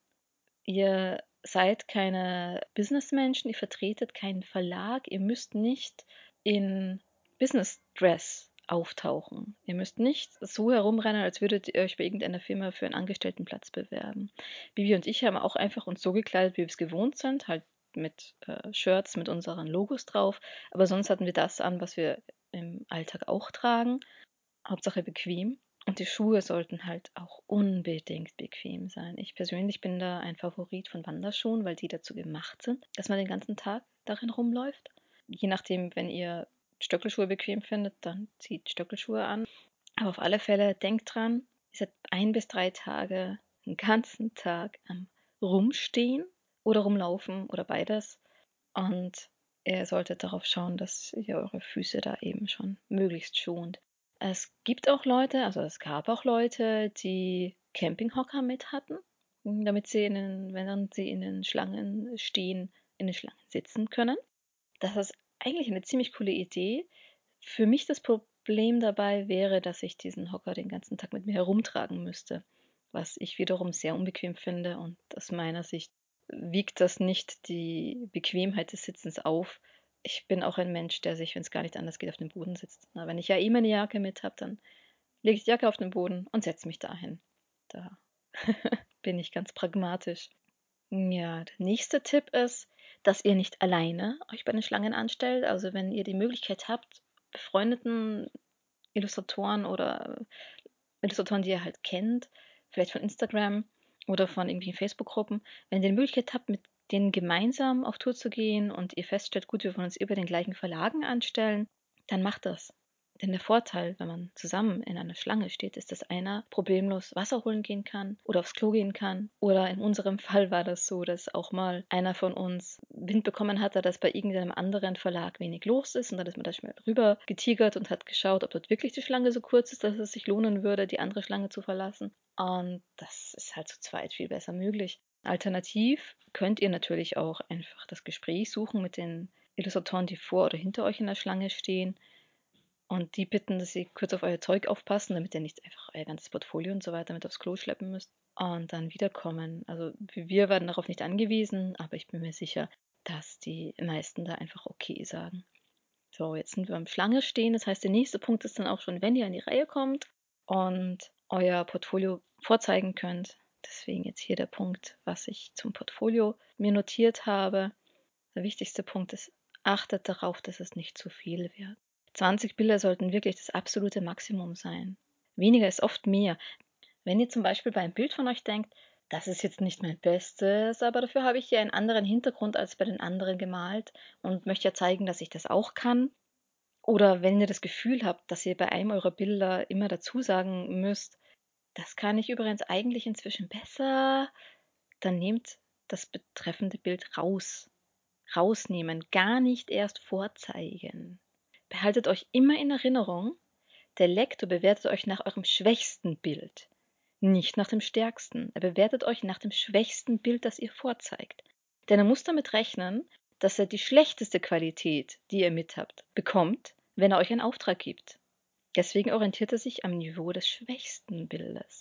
Ihr seid keine Businessmenschen, ihr vertretet keinen Verlag, ihr müsst nicht in Business Dress auftauchen. Ihr müsst nicht so herumrennen, als würdet ihr euch bei irgendeiner Firma für einen Angestelltenplatz bewerben. Bibi und ich haben auch einfach uns so gekleidet, wie wir es gewohnt sind, halt mit Shirts mit unseren Logos drauf, aber sonst hatten wir das an, was wir im Alltag auch tragen. Hauptsache bequem. Und die Schuhe sollten halt auch unbedingt bequem sein. Ich persönlich bin da ein Favorit von Wanderschuhen, weil die dazu gemacht sind, dass man den ganzen Tag darin rumläuft. Je nachdem, wenn ihr Stöckelschuhe bequem findet, dann zieht Stöckelschuhe an. Aber auf alle Fälle denkt dran, ihr seid 1 bis 3 Tage den ganzen Tag am Rumstehen oder rumlaufen oder beides. Und ihr solltet darauf schauen, dass ihr eure Füße da eben schon möglichst schont. Es gibt auch Leute, also es gab auch Leute, die Campinghocker mit hatten, damit sie während sie in den Schlangen stehen, in den Schlangen sitzen können. Das ist eigentlich eine ziemlich coole Idee. Für mich das Problem dabei wäre, dass ich diesen Hocker den ganzen Tag mit mir herumtragen müsste, was ich wiederum sehr unbequem finde und aus meiner Sicht wiegt das nicht die Bequemheit des Sitzens auf. Ich bin auch ein Mensch, der sich, wenn es gar nicht anders geht, auf den Boden sitzt. Na, wenn ich ja eh meine Jacke mit habe, dann lege ich die Jacke auf den Boden und setze mich dahin. Da bin ich ganz pragmatisch. Ja, der nächste Tipp ist, dass ihr nicht alleine euch bei den Schlangen anstellt. Also wenn ihr die Möglichkeit habt, befreundeten Illustratoren oder Illustratoren, die ihr halt kennt, vielleicht von Instagram oder von irgendwelchen Facebook-Gruppen, wenn ihr die Möglichkeit habt, mit denen gemeinsam auf Tour zu gehen und ihr feststellt, gut, wir wollen uns über den gleichen Verlagen anstellen, dann macht das. Denn der Vorteil, wenn man zusammen in einer Schlange steht, ist, dass einer problemlos Wasser holen gehen kann oder aufs Klo gehen kann. Oder in unserem Fall war das so, dass auch mal einer von uns Wind bekommen hatte, dass bei irgendeinem anderen Verlag wenig los ist. Und dann ist man da schnell rüber getigert und hat geschaut, ob dort wirklich die Schlange so kurz ist, dass es sich lohnen würde, die andere Schlange zu verlassen. Und das ist halt zu zweit viel besser möglich. Alternativ könnt ihr natürlich auch einfach das Gespräch suchen mit den Illustratoren, die vor oder hinter euch in der Schlange stehen. Und die bitten, dass sie kurz auf euer Zeug aufpassen, damit ihr nicht einfach euer ganzes Portfolio und so weiter mit aufs Klo schleppen müsst und dann wiederkommen. Also wir werden darauf nicht angewiesen, aber ich bin mir sicher, dass die meisten da einfach okay sagen. So, jetzt sind wir am Schlange stehen. Das heißt, der nächste Punkt ist dann auch schon, wenn ihr an die Reihe kommt und euer Portfolio vorzeigen könnt. Deswegen jetzt hier der Punkt, was ich zum Portfolio mir notiert habe. Der wichtigste Punkt ist, achtet darauf, dass es nicht zu viel wird. 20 Bilder sollten wirklich das absolute Maximum sein. Weniger ist oft mehr. Wenn ihr zum Beispiel bei einem Bild von euch denkt, das ist jetzt nicht mein Bestes, aber dafür habe ich hier einen anderen Hintergrund als bei den anderen gemalt und möchte ja zeigen, dass ich das auch kann. Oder wenn ihr das Gefühl habt, dass ihr bei einem eurer Bilder immer dazu sagen müsst, das kann ich übrigens eigentlich inzwischen besser, dann nehmt das betreffende Bild raus. Rausnehmen, gar nicht erst vorzeigen. Behaltet euch immer in Erinnerung, der Lektor bewertet euch nach eurem schwächsten Bild, nicht nach dem stärksten. Er bewertet euch nach dem schwächsten Bild, das ihr vorzeigt. Denn er muss damit rechnen, dass er die schlechteste Qualität, die ihr mit habt, bekommt, wenn er euch einen Auftrag gibt. Deswegen orientiert er sich am Niveau des schwächsten Bildes.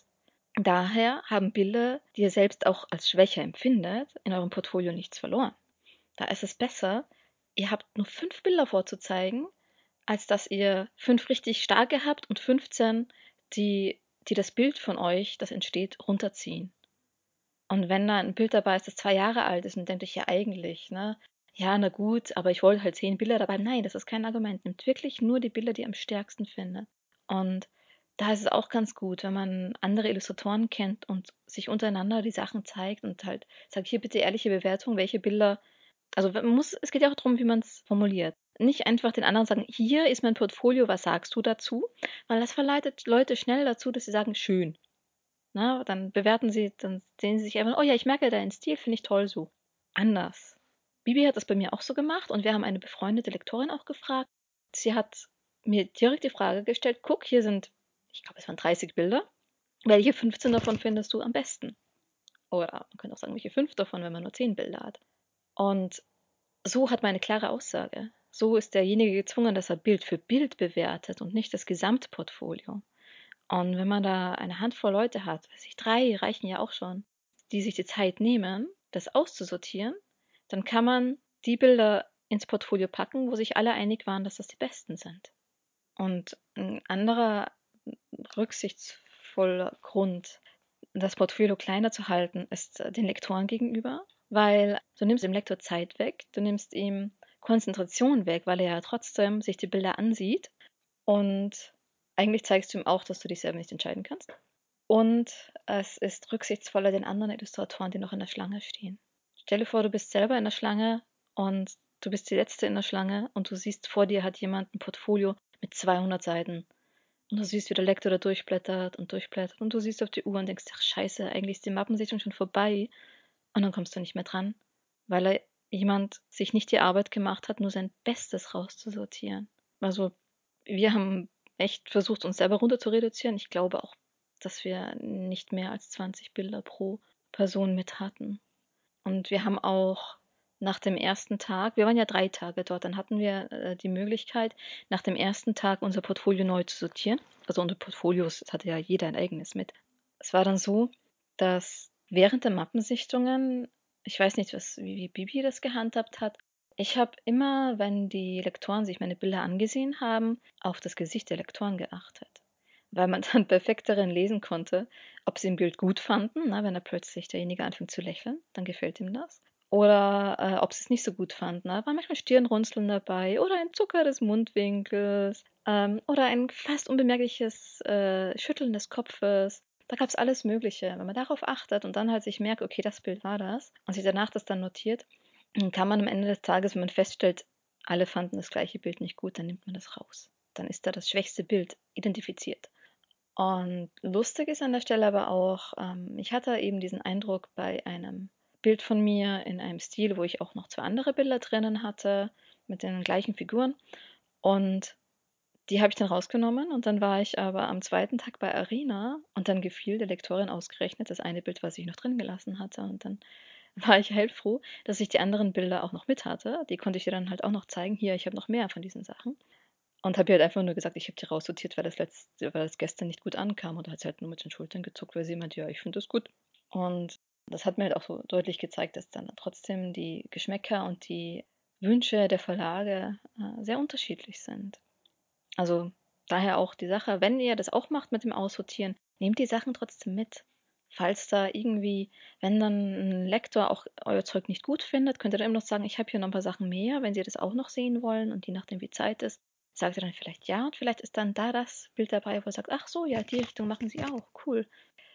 Daher haben Bilder, die ihr selbst auch als schwächer empfindet, in eurem Portfolio nichts verloren. Da ist es besser, ihr habt nur 5 Bilder vorzuzeigen, als dass ihr 5 richtig starke habt und 15, die das Bild von euch, das entsteht, runterziehen. Und wenn da ein Bild dabei ist, das 2 Jahre alt ist, dann denkt euch ja eigentlich, ne, ja, na gut, aber ich wollte halt 10 Bilder dabei. Nein, das ist kein Argument. Nehmt wirklich nur die Bilder, die ihr am stärksten findet. Und da ist es auch ganz gut, wenn man andere Illustratoren kennt und sich untereinander die Sachen zeigt und halt sagt, hier bitte ehrliche Bewertung, welche Bilder. Also es geht ja auch darum, wie man es formuliert. Nicht einfach den anderen sagen, hier ist mein Portfolio, was sagst du dazu? Weil das verleitet Leute schnell dazu, dass sie sagen, schön. Na, dann bewerten sie, dann sehen sie sich einfach, oh ja, ich merke deinen Stil, finde ich toll so. Anders. Bibi hat das bei mir auch so gemacht und wir haben eine befreundete Lektorin auch gefragt. Sie hat mir direkt die Frage gestellt, guck, hier sind, ich glaube, es waren 30 Bilder. Welche 15 davon findest du am besten? Oder man könnte auch sagen, welche 5 davon, wenn man nur 10 Bilder hat. Und so hat man eine klare Aussage. So ist derjenige gezwungen, dass er Bild für Bild bewertet und nicht das Gesamtportfolio. Und wenn man da eine Handvoll Leute hat, weiß ich, 3 reichen ja auch schon, die sich die Zeit nehmen, das auszusortieren, dann kann man die Bilder ins Portfolio packen, wo sich alle einig waren, dass das die besten sind. Und ein anderer rücksichtsvoller Grund, das Portfolio kleiner zu halten, ist den Lektoren gegenüber, weil du nimmst dem Lektor Zeit weg, du nimmst ihm Konzentration weg, weil er ja trotzdem sich die Bilder ansieht und eigentlich zeigst du ihm auch, dass du dich selber nicht entscheiden kannst. Und es ist rücksichtsvoller den anderen Illustratoren, die noch in der Schlange stehen. Stell dir vor, du bist selber in der Schlange und du bist die Letzte in der Schlange und du siehst, vor dir hat jemand ein Portfolio mit 200 Seiten. Und du siehst, wie der Lektor da durchblättert und du siehst auf die Uhr und denkst, ach scheiße, eigentlich ist die Mappensichtung schon vorbei. Und dann kommst du nicht mehr dran, weil jemand sich nicht die Arbeit gemacht hat, nur sein Bestes rauszusortieren. Also wir haben echt versucht, uns selber runter zu reduzieren. Ich glaube auch, dass wir nicht mehr als 20 Bilder pro Person mit hatten. Und wir haben auch nach dem ersten Tag, wir waren ja 3 Tage dort, dann hatten wir die Möglichkeit, nach dem ersten Tag unser Portfolio neu zu sortieren. Also unsere Portfolios, das hatte ja jeder ein eigenes mit. Es war dann so, dass während der Mappensichtungen, ich weiß nicht, wie Bibi das gehandhabt hat, ich habe immer, wenn die Lektoren sich meine Bilder angesehen haben, auf das Gesicht der Lektoren geachtet. Weil man dann perfekt darin lesen konnte, ob sie ein Bild gut fanden, wenn da plötzlich derjenige anfängt zu lächeln, dann gefällt ihm das. Oder ob sie es nicht so gut fanden. Da war manchmal Stirnrunzeln dabei oder ein Zucker des Mundwinkels oder ein fast unbemerkliches Schütteln des Kopfes. Da gab es alles Mögliche. Wenn man darauf achtet und dann halt sich merkt, okay, das Bild war das und sich danach das dann notiert, dann kann man am Ende des Tages, wenn man feststellt, alle fanden das gleiche Bild nicht gut, dann nimmt man das raus. Dann ist da das schwächste Bild identifiziert. Und lustig ist an der Stelle aber auch, ich hatte eben diesen Eindruck bei einem Bild von mir in einem Stil, wo ich auch noch 2 andere Bilder drinnen hatte, mit den gleichen Figuren. Und die habe ich dann rausgenommen und dann war ich aber am 2. Tag bei Arena und dann gefiel der Lektorin ausgerechnet das eine Bild, was ich noch drin gelassen hatte. Und dann war ich heilfroh, dass ich die anderen Bilder auch noch mit hatte. Die konnte ich ihr dann halt auch noch zeigen. Hier, ich habe noch mehr von diesen Sachen. Und habe ihr halt einfach nur gesagt, ich habe die raussortiert, weil das gestern nicht gut ankam. Und da hat sie halt nur mit den Schultern gezuckt, weil sie meinte, ja, ich finde das gut. Und das hat mir halt auch so deutlich gezeigt, dass dann trotzdem die Geschmäcker und die Wünsche der Verlage sehr unterschiedlich sind. Also daher auch die Sache, wenn ihr das auch macht mit dem Aussortieren, nehmt die Sachen trotzdem mit. Falls da irgendwie, wenn dann ein Lektor auch euer Zeug nicht gut findet, könnt ihr dann immer noch sagen, ich habe hier noch ein paar Sachen mehr, wenn sie das auch noch sehen wollen und je nachdem wie Zeit ist, sagt ihr dann vielleicht ja und vielleicht ist dann da das Bild dabei, wo ihr sagt, ach so, ja, die Richtung machen sie auch, cool.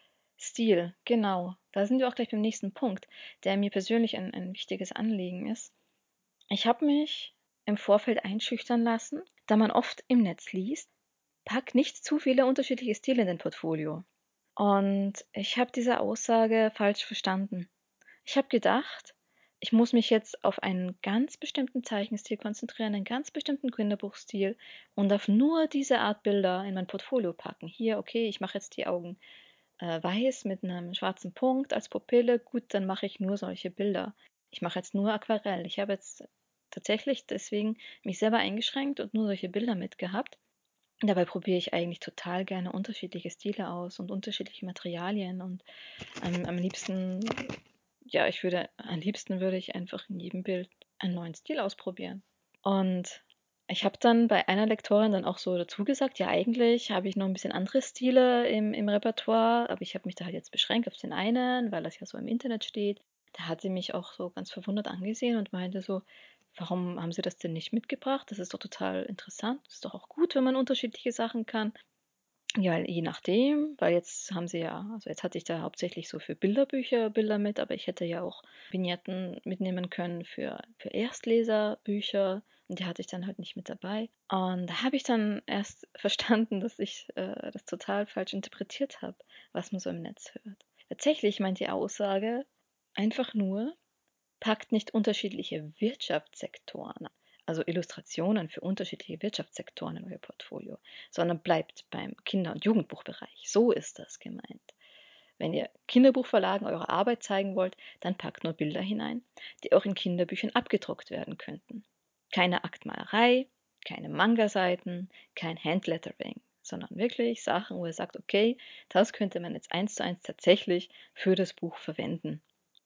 Stil, genau. Da sind wir auch gleich beim nächsten Punkt, der mir persönlich ein wichtiges Anliegen ist. Ich habe mich im Vorfeld einschüchtern lassen, da man oft im Netz liest, pack nicht zu viele unterschiedliche Stile in dein Portfolio. Und ich habe diese Aussage falsch verstanden. Ich habe gedacht, ich muss mich jetzt auf einen ganz bestimmten Zeichenstil konzentrieren, einen ganz bestimmten Kinderbuchstil und darf nur diese Art Bilder in mein Portfolio packen. Hier, okay, ich mache jetzt die Augen weiß mit einem schwarzen Punkt als Pupille. Gut, dann mache ich nur solche Bilder. Ich mache jetzt nur Aquarell. Ich habe jetzt tatsächlich deswegen mich selber eingeschränkt und nur solche Bilder mitgehabt. Dabei probiere ich eigentlich total gerne unterschiedliche Stile aus und unterschiedliche Materialien und am liebsten, ja, am liebsten würde ich einfach in jedem Bild einen neuen Stil ausprobieren. Und ich habe dann bei einer Lektorin dann auch so dazu gesagt, ja, eigentlich habe ich noch ein bisschen andere Stile im Repertoire, aber ich habe mich da halt jetzt beschränkt auf den einen, weil das ja so im Internet steht. Da hat sie mich auch so ganz verwundert angesehen und meinte so, warum haben Sie das denn nicht mitgebracht? Das ist doch total interessant. Das ist doch auch gut, wenn man unterschiedliche Sachen kann. Ja, je nachdem, weil jetzt haben sie ja, also jetzt hatte ich da hauptsächlich so für Bilderbücher Bilder mit, aber ich hätte ja auch Vignetten mitnehmen können für Erstleserbücher und die hatte ich dann halt nicht mit dabei. Und da habe ich dann erst verstanden, dass ich das total falsch interpretiert habe, was man so im Netz hört. Tatsächlich meint die Aussage einfach nur, packt nicht unterschiedliche Wirtschaftssektoren, also Illustrationen für unterschiedliche Wirtschaftssektoren in euer Portfolio, sondern bleibt beim Kinder- und Jugendbuchbereich. So ist das gemeint. Wenn ihr Kinderbuchverlagen eure Arbeit zeigen wollt, dann packt nur Bilder hinein, die auch in Kinderbüchern abgedruckt werden könnten. Keine Aktmalerei, keine Manga-Seiten, kein Handlettering, sondern wirklich Sachen, wo ihr sagt, okay, das könnte man jetzt 1:1 tatsächlich für das Buch verwenden.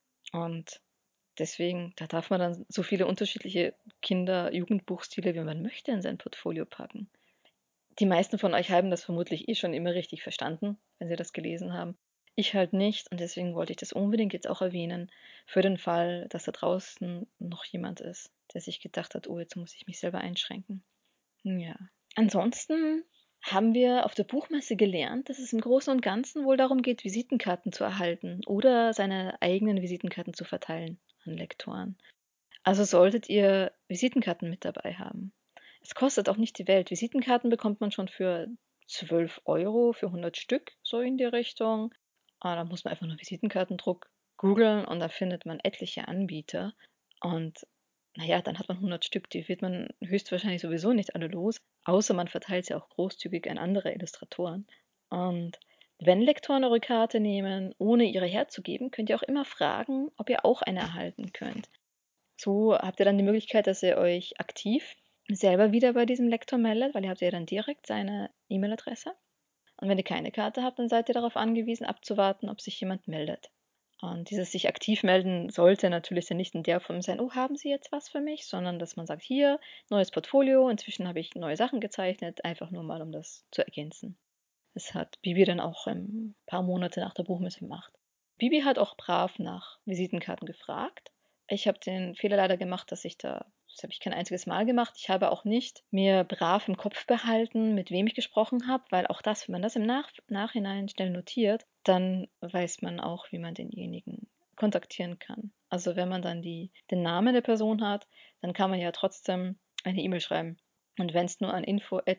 Und deswegen, da darf man dann so viele unterschiedliche Kinder-Jugendbuchstile, wie man möchte, in sein Portfolio packen. Die meisten von euch haben das vermutlich schon immer richtig verstanden, wenn sie das gelesen haben. Ich halt nicht und deswegen wollte ich das unbedingt jetzt auch erwähnen, für den Fall, dass da draußen noch jemand ist, der sich gedacht hat, oh, jetzt muss ich mich selber einschränken. Ja. Ansonsten haben wir auf der Buchmesse gelernt, dass es im Großen und Ganzen wohl darum geht, Visitenkarten zu erhalten oder seine eigenen Visitenkarten zu verteilen an Lektoren. Also solltet ihr Visitenkarten mit dabei haben. Es kostet auch nicht die Welt. Visitenkarten bekommt man schon für 12 Euro für 100 Stück, so in die Richtung. Da muss man einfach nur Visitenkartendruck googeln und da findet man etliche Anbieter. Und naja, dann hat man 100 Stück, die wird man höchstwahrscheinlich sowieso nicht alle los, außer man verteilt sie auch großzügig an andere Illustratoren. Und wenn Lektoren eure Karte nehmen, ohne ihre herzugeben, könnt ihr auch immer fragen, ob ihr auch eine erhalten könnt. So habt ihr dann die Möglichkeit, dass ihr euch aktiv selber wieder bei diesem Lektor meldet, weil ihr habt ja dann direkt seine E-Mail-Adresse. Und wenn ihr keine Karte habt, dann seid ihr darauf angewiesen, abzuwarten, ob sich jemand meldet. Und dieses sich aktiv melden sollte natürlich dann nicht in der Form sein, oh, haben Sie jetzt was für mich, sondern dass man sagt, hier, neues Portfolio, inzwischen habe ich neue Sachen gezeichnet, einfach nur mal, um das zu ergänzen. Das hat Bibi dann auch ein paar Monate nach der Buchmesse gemacht. Bibi hat auch brav nach Visitenkarten gefragt. Ich habe den Fehler leider gemacht, das habe ich kein einziges Mal gemacht. Ich habe auch nicht mir brav im Kopf behalten, mit wem ich gesprochen habe, weil auch das, wenn man das im Nachhinein schnell notiert, dann weiß man auch, wie man denjenigen kontaktieren kann. Also wenn man dann den Namen der Person hat, dann kann man ja trotzdem eine E-Mail schreiben. Und wenn es nur an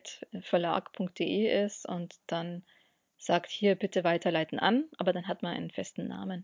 info@verlag.de ist und dann sagt, hier bitte weiterleiten an, aber dann hat man einen festen Namen.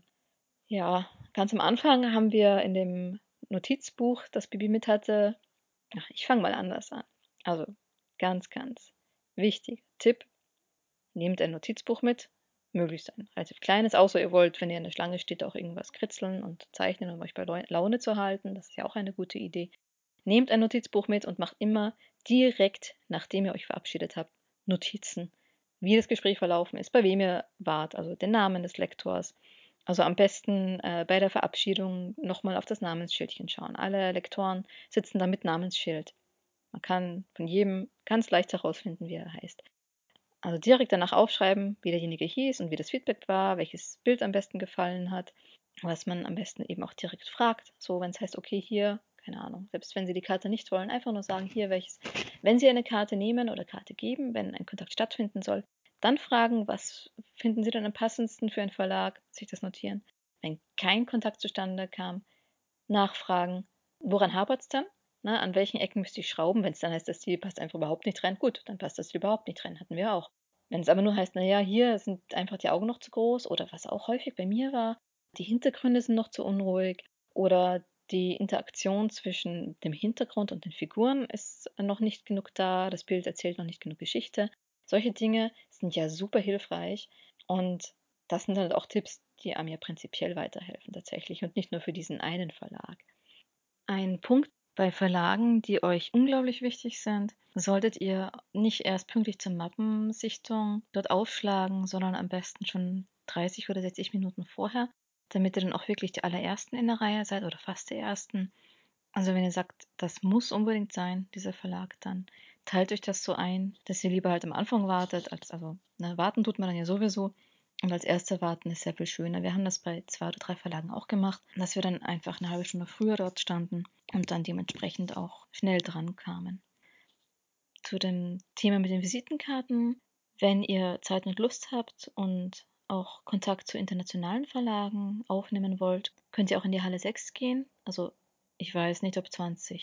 Ja, ganz am Anfang haben wir in dem Notizbuch, das Bibi mit hatte, ich fange mal anders an. Also ganz, ganz wichtig Tipp, nehmt ein Notizbuch mit, möglichst ein relativ kleines, außer ihr wollt, wenn ihr in der Schlange steht, auch irgendwas kritzeln und zeichnen, um euch bei Laune zu halten. Das ist ja auch eine gute Idee. Nehmt ein Notizbuch mit und macht immer direkt, nachdem ihr euch verabschiedet habt, Notizen, wie das Gespräch verlaufen ist, bei wem ihr wart, also den Namen des Lektors. Also am besten bei der Verabschiedung nochmal auf das Namensschildchen schauen. Alle Lektoren sitzen da mit Namensschild. Man kann von jedem ganz leicht herausfinden, wie er heißt. Also direkt danach aufschreiben, wie derjenige hieß und wie das Feedback war, welches Bild am besten gefallen hat, was man am besten eben auch direkt fragt. So, wenn es heißt, okay, hier, keine Ahnung, selbst wenn Sie die Karte nicht wollen, einfach nur sagen, hier welches. Wenn Sie eine Karte nehmen oder Karte geben, wenn ein Kontakt stattfinden soll, dann fragen, was finden Sie denn am passendsten für einen Verlag, sich das notieren. Wenn kein Kontakt zustande kam, nachfragen, woran hapert es dann? Na, an welchen Ecken müsste ich schrauben? Wenn es dann heißt, das Ziel passt einfach überhaupt nicht rein, gut, dann passt das Ziel überhaupt nicht rein, hatten wir auch. Wenn es aber nur heißt, naja, hier sind einfach die Augen noch zu groß oder was auch häufig bei mir war, die Hintergründe sind noch zu unruhig oder die Interaktion zwischen dem Hintergrund und den Figuren ist noch nicht genug da, das Bild erzählt noch nicht genug Geschichte. Solche Dinge sind ja super hilfreich und das sind halt auch Tipps, die einem ja prinzipiell weiterhelfen tatsächlich und nicht nur für diesen einen Verlag. Ein Punkt bei Verlagen, die euch unglaublich wichtig sind, solltet ihr nicht erst pünktlich zur Mappensichtung dort aufschlagen, sondern am besten schon 30 oder 60 Minuten vorher, damit ihr dann auch wirklich die allerersten in der Reihe seid oder fast die ersten. Also wenn ihr sagt, das muss unbedingt sein, dieser Verlag, dann teilt euch das so ein, dass ihr lieber halt am Anfang wartet, warten tut man dann ja sowieso. Und als Erster warten ist sehr viel schöner. Wir haben das bei 2 oder 3 Verlagen auch gemacht, dass wir dann einfach eine halbe Stunde früher dort standen und dann dementsprechend auch schnell dran kamen. Zu dem Thema mit den Visitenkarten, wenn ihr Zeit und Lust habt und auch Kontakt zu internationalen Verlagen aufnehmen wollt, könnt ihr auch in die Halle 6 gehen. Also ich weiß nicht, ob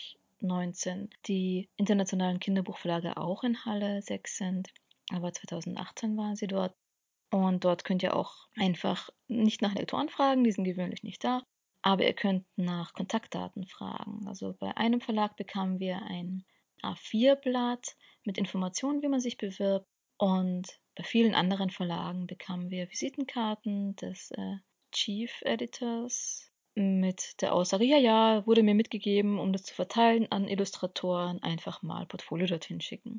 2019 die internationalen Kinderbuchverlage auch in Halle 6 sind, aber 2018 waren sie dort. Und dort könnt ihr auch einfach nicht nach Lektoren fragen, die sind gewöhnlich nicht da, aber ihr könnt nach Kontaktdaten fragen. Also bei einem Verlag bekamen wir ein A4-Blatt mit Informationen, wie man sich bewirbt. Und bei vielen anderen Verlagen bekamen wir Visitenkarten des Chief Editors mit der Aussage, ja, wurde mir mitgegeben, um das zu verteilen an Illustratoren, einfach mal Portfolio dorthin schicken.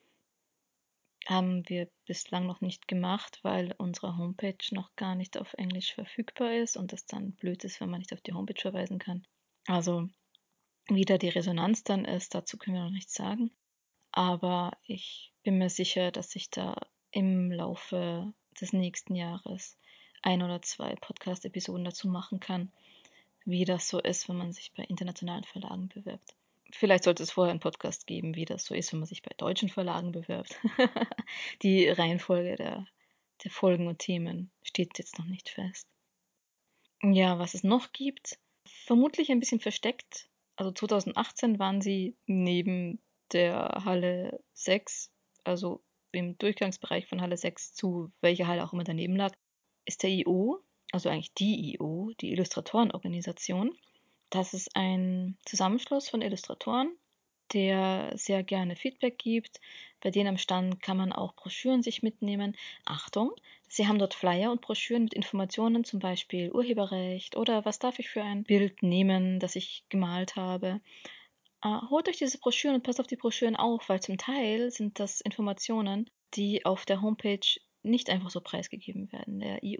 Haben wir bislang noch nicht gemacht, weil unsere Homepage noch gar nicht auf Englisch verfügbar ist und das dann blöd ist, wenn man nicht auf die Homepage verweisen kann. Also wie da die Resonanz dann ist, dazu können wir noch nichts sagen. Aber ich bin mir sicher, dass ich da im Laufe des nächsten Jahres 1 oder 2 Podcast-Episoden dazu machen kann, wie das so ist, wenn man sich bei internationalen Verlagen bewirbt. Vielleicht sollte es vorher einen Podcast geben, wie das so ist, wenn man sich bei deutschen Verlagen bewirbt. Die Reihenfolge der Folgen und Themen steht jetzt noch nicht fest. Ja, was es noch gibt, vermutlich ein bisschen versteckt. Also 2018 waren sie neben der Halle 6, also im Durchgangsbereich von Halle 6 zu welcher Halle auch immer daneben lag, ist der IO, also eigentlich die IO, die Illustratorenorganisation. Das ist ein Zusammenschluss von Illustratoren, der sehr gerne Feedback gibt. Bei denen am Stand kann man auch Broschüren sich mitnehmen. Achtung, sie haben dort Flyer und Broschüren mit Informationen, zum Beispiel Urheberrecht oder was darf ich für ein Bild nehmen, das ich gemalt habe. Holt euch diese Broschüren und passt auf die Broschüren auf, weil zum Teil sind das Informationen, die auf der Homepage nicht einfach so preisgegeben werden.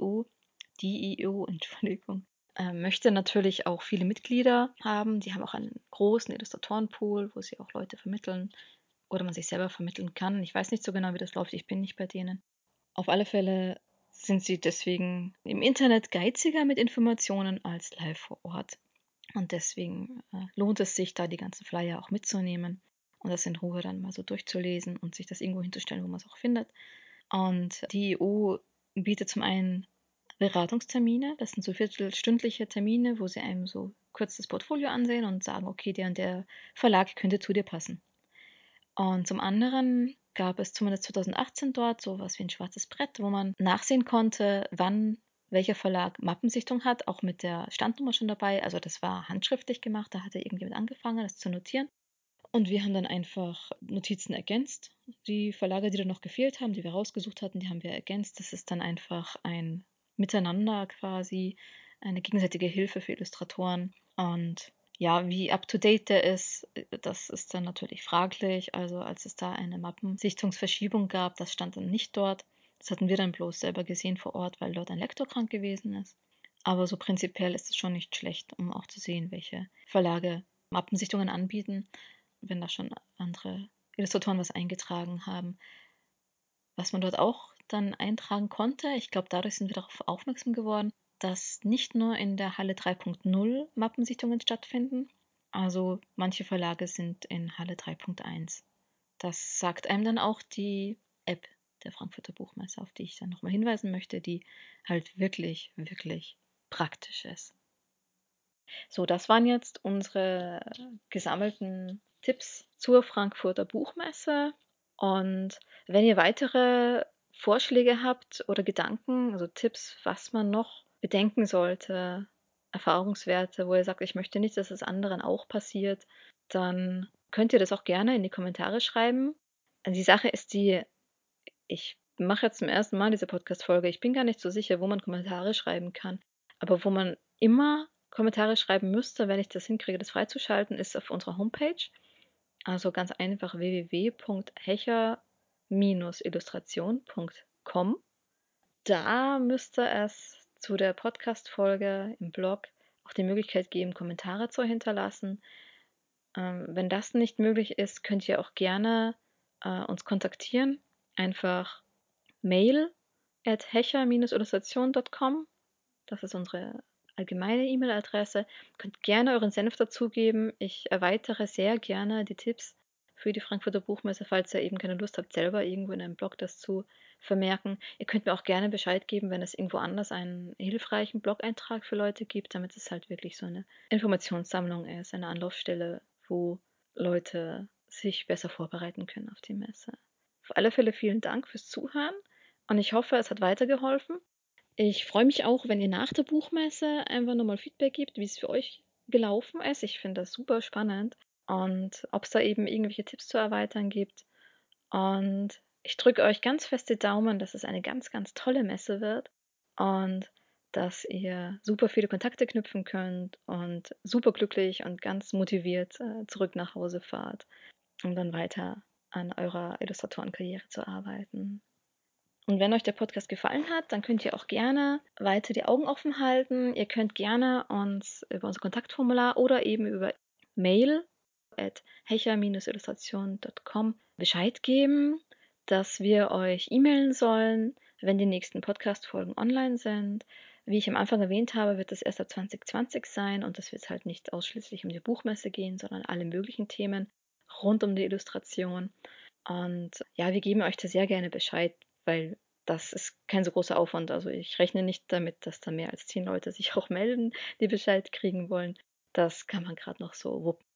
Die IO, Entschuldigung, möchte natürlich auch viele Mitglieder haben. Die haben auch einen großen Illustratorenpool, wo sie auch Leute vermitteln oder man sich selber vermitteln kann. Ich weiß nicht so genau, wie das läuft. Ich bin nicht bei denen. Auf alle Fälle sind sie deswegen im Internet geiziger mit Informationen als live vor Ort. Und deswegen lohnt es sich, da die ganzen Flyer auch mitzunehmen und das in Ruhe dann mal so durchzulesen und sich das irgendwo hinzustellen, wo man es auch findet. Und die EU bietet zum einen Beratungstermine, das sind so viertelstündliche Termine, wo sie einem so kurz das Portfolio ansehen und sagen, okay, der und der Verlag könnte zu dir passen. Und zum anderen gab es zumindest 2018 dort sowas wie ein schwarzes Brett, wo man nachsehen konnte, wann welcher Verlag Mappensichtung hat, auch mit der Standnummer schon dabei. Also das war handschriftlich gemacht, da hatte irgendjemand angefangen, das zu notieren. Und wir haben dann einfach Notizen ergänzt. Die Verlage, die dann noch gefehlt haben, die wir rausgesucht hatten, die haben wir ergänzt. Das ist dann einfach ein Miteinander quasi, eine gegenseitige Hilfe für Illustratoren. Und ja, wie up-to-date der ist, das ist dann natürlich fraglich. Also als es da eine Mappensichtungsverschiebung gab, das stand dann nicht dort. Das hatten wir dann bloß selber gesehen vor Ort, weil dort ein Lektor krank gewesen ist. Aber so prinzipiell ist es schon nicht schlecht, um auch zu sehen, welche Verlage Mappensichtungen anbieten, wenn da schon andere Illustratoren was eingetragen haben. Was man dort auch dann eintragen konnte, ich glaube, dadurch sind wir darauf aufmerksam geworden, dass nicht nur in der Halle 3.0 Mappensichtungen stattfinden, also manche Verlage sind in Halle 3.1. Das sagt einem dann auch die App der Frankfurter Buchmesse, auf die ich dann nochmal hinweisen möchte, die halt wirklich, wirklich praktisch ist. So, das waren jetzt unsere gesammelten Tipps zur Frankfurter Buchmesse. Und wenn ihr weitere Vorschläge habt oder Gedanken, also Tipps, was man noch bedenken sollte, Erfahrungswerte, wo ihr sagt, ich möchte nicht, dass es anderen auch passiert, dann könnt ihr das auch gerne in die Kommentare schreiben. Die Sache ist die, ich mache jetzt zum ersten Mal diese Podcast-Folge. Ich bin gar nicht so sicher, wo man Kommentare schreiben kann. Aber wo man immer Kommentare schreiben müsste, wenn ich das hinkriege, das freizuschalten, ist auf unserer Homepage. Also ganz einfach www.hecher-illustration.com. Da müsste es zu der Podcast-Folge im Blog auch die Möglichkeit geben, Kommentare zu hinterlassen. Wenn das nicht möglich ist, könnt ihr auch gerne uns kontaktieren. Einfach mail@hecher-illustration.com. Das ist unsere allgemeine E-Mail-Adresse. Ihr könnt gerne euren Senf dazugeben. Ich erweitere sehr gerne die Tipps für die Frankfurter Buchmesse, falls ihr eben keine Lust habt, selber irgendwo in einem Blog das zu vermerken. Ihr könnt mir auch gerne Bescheid geben, wenn es irgendwo anders einen hilfreichen Blog-Eintrag für Leute gibt, damit es halt wirklich so eine Informationssammlung ist, eine Anlaufstelle, wo Leute sich besser vorbereiten können auf die Messe. Auf alle Fälle vielen Dank fürs Zuhören und ich hoffe, es hat weitergeholfen. Ich freue mich auch, wenn ihr nach der Buchmesse einfach nochmal Feedback gebt, wie es für euch gelaufen ist. Ich finde das super spannend und ob es da eben irgendwelche Tipps zu erweitern gibt. Und ich drücke euch ganz fest die Daumen, dass es eine ganz, ganz tolle Messe wird und dass ihr super viele Kontakte knüpfen könnt und super glücklich und ganz motiviert zurück nach Hause fahrt, um dann weiter an eurer Illustratorenkarriere zu arbeiten. Und wenn euch der Podcast gefallen hat, dann könnt ihr auch gerne weiter die Augen offen halten. Ihr könnt gerne uns über unser Kontaktformular oder eben über Mail hecher-illustration.com Bescheid geben, dass wir euch e-mailen sollen, wenn die nächsten Podcast-Folgen online sind. Wie ich am Anfang erwähnt habe, wird das erst ab 2020 sein und das wird halt nicht ausschließlich um die Buchmesse gehen, sondern alle möglichen Themen rund um die Illustration. Und ja, wir geben euch da sehr gerne Bescheid, weil das ist kein so großer Aufwand. Also ich rechne nicht damit, dass da mehr als 10 Leute sich auch melden, die Bescheid kriegen wollen. Das kann man gerade noch so wuppen.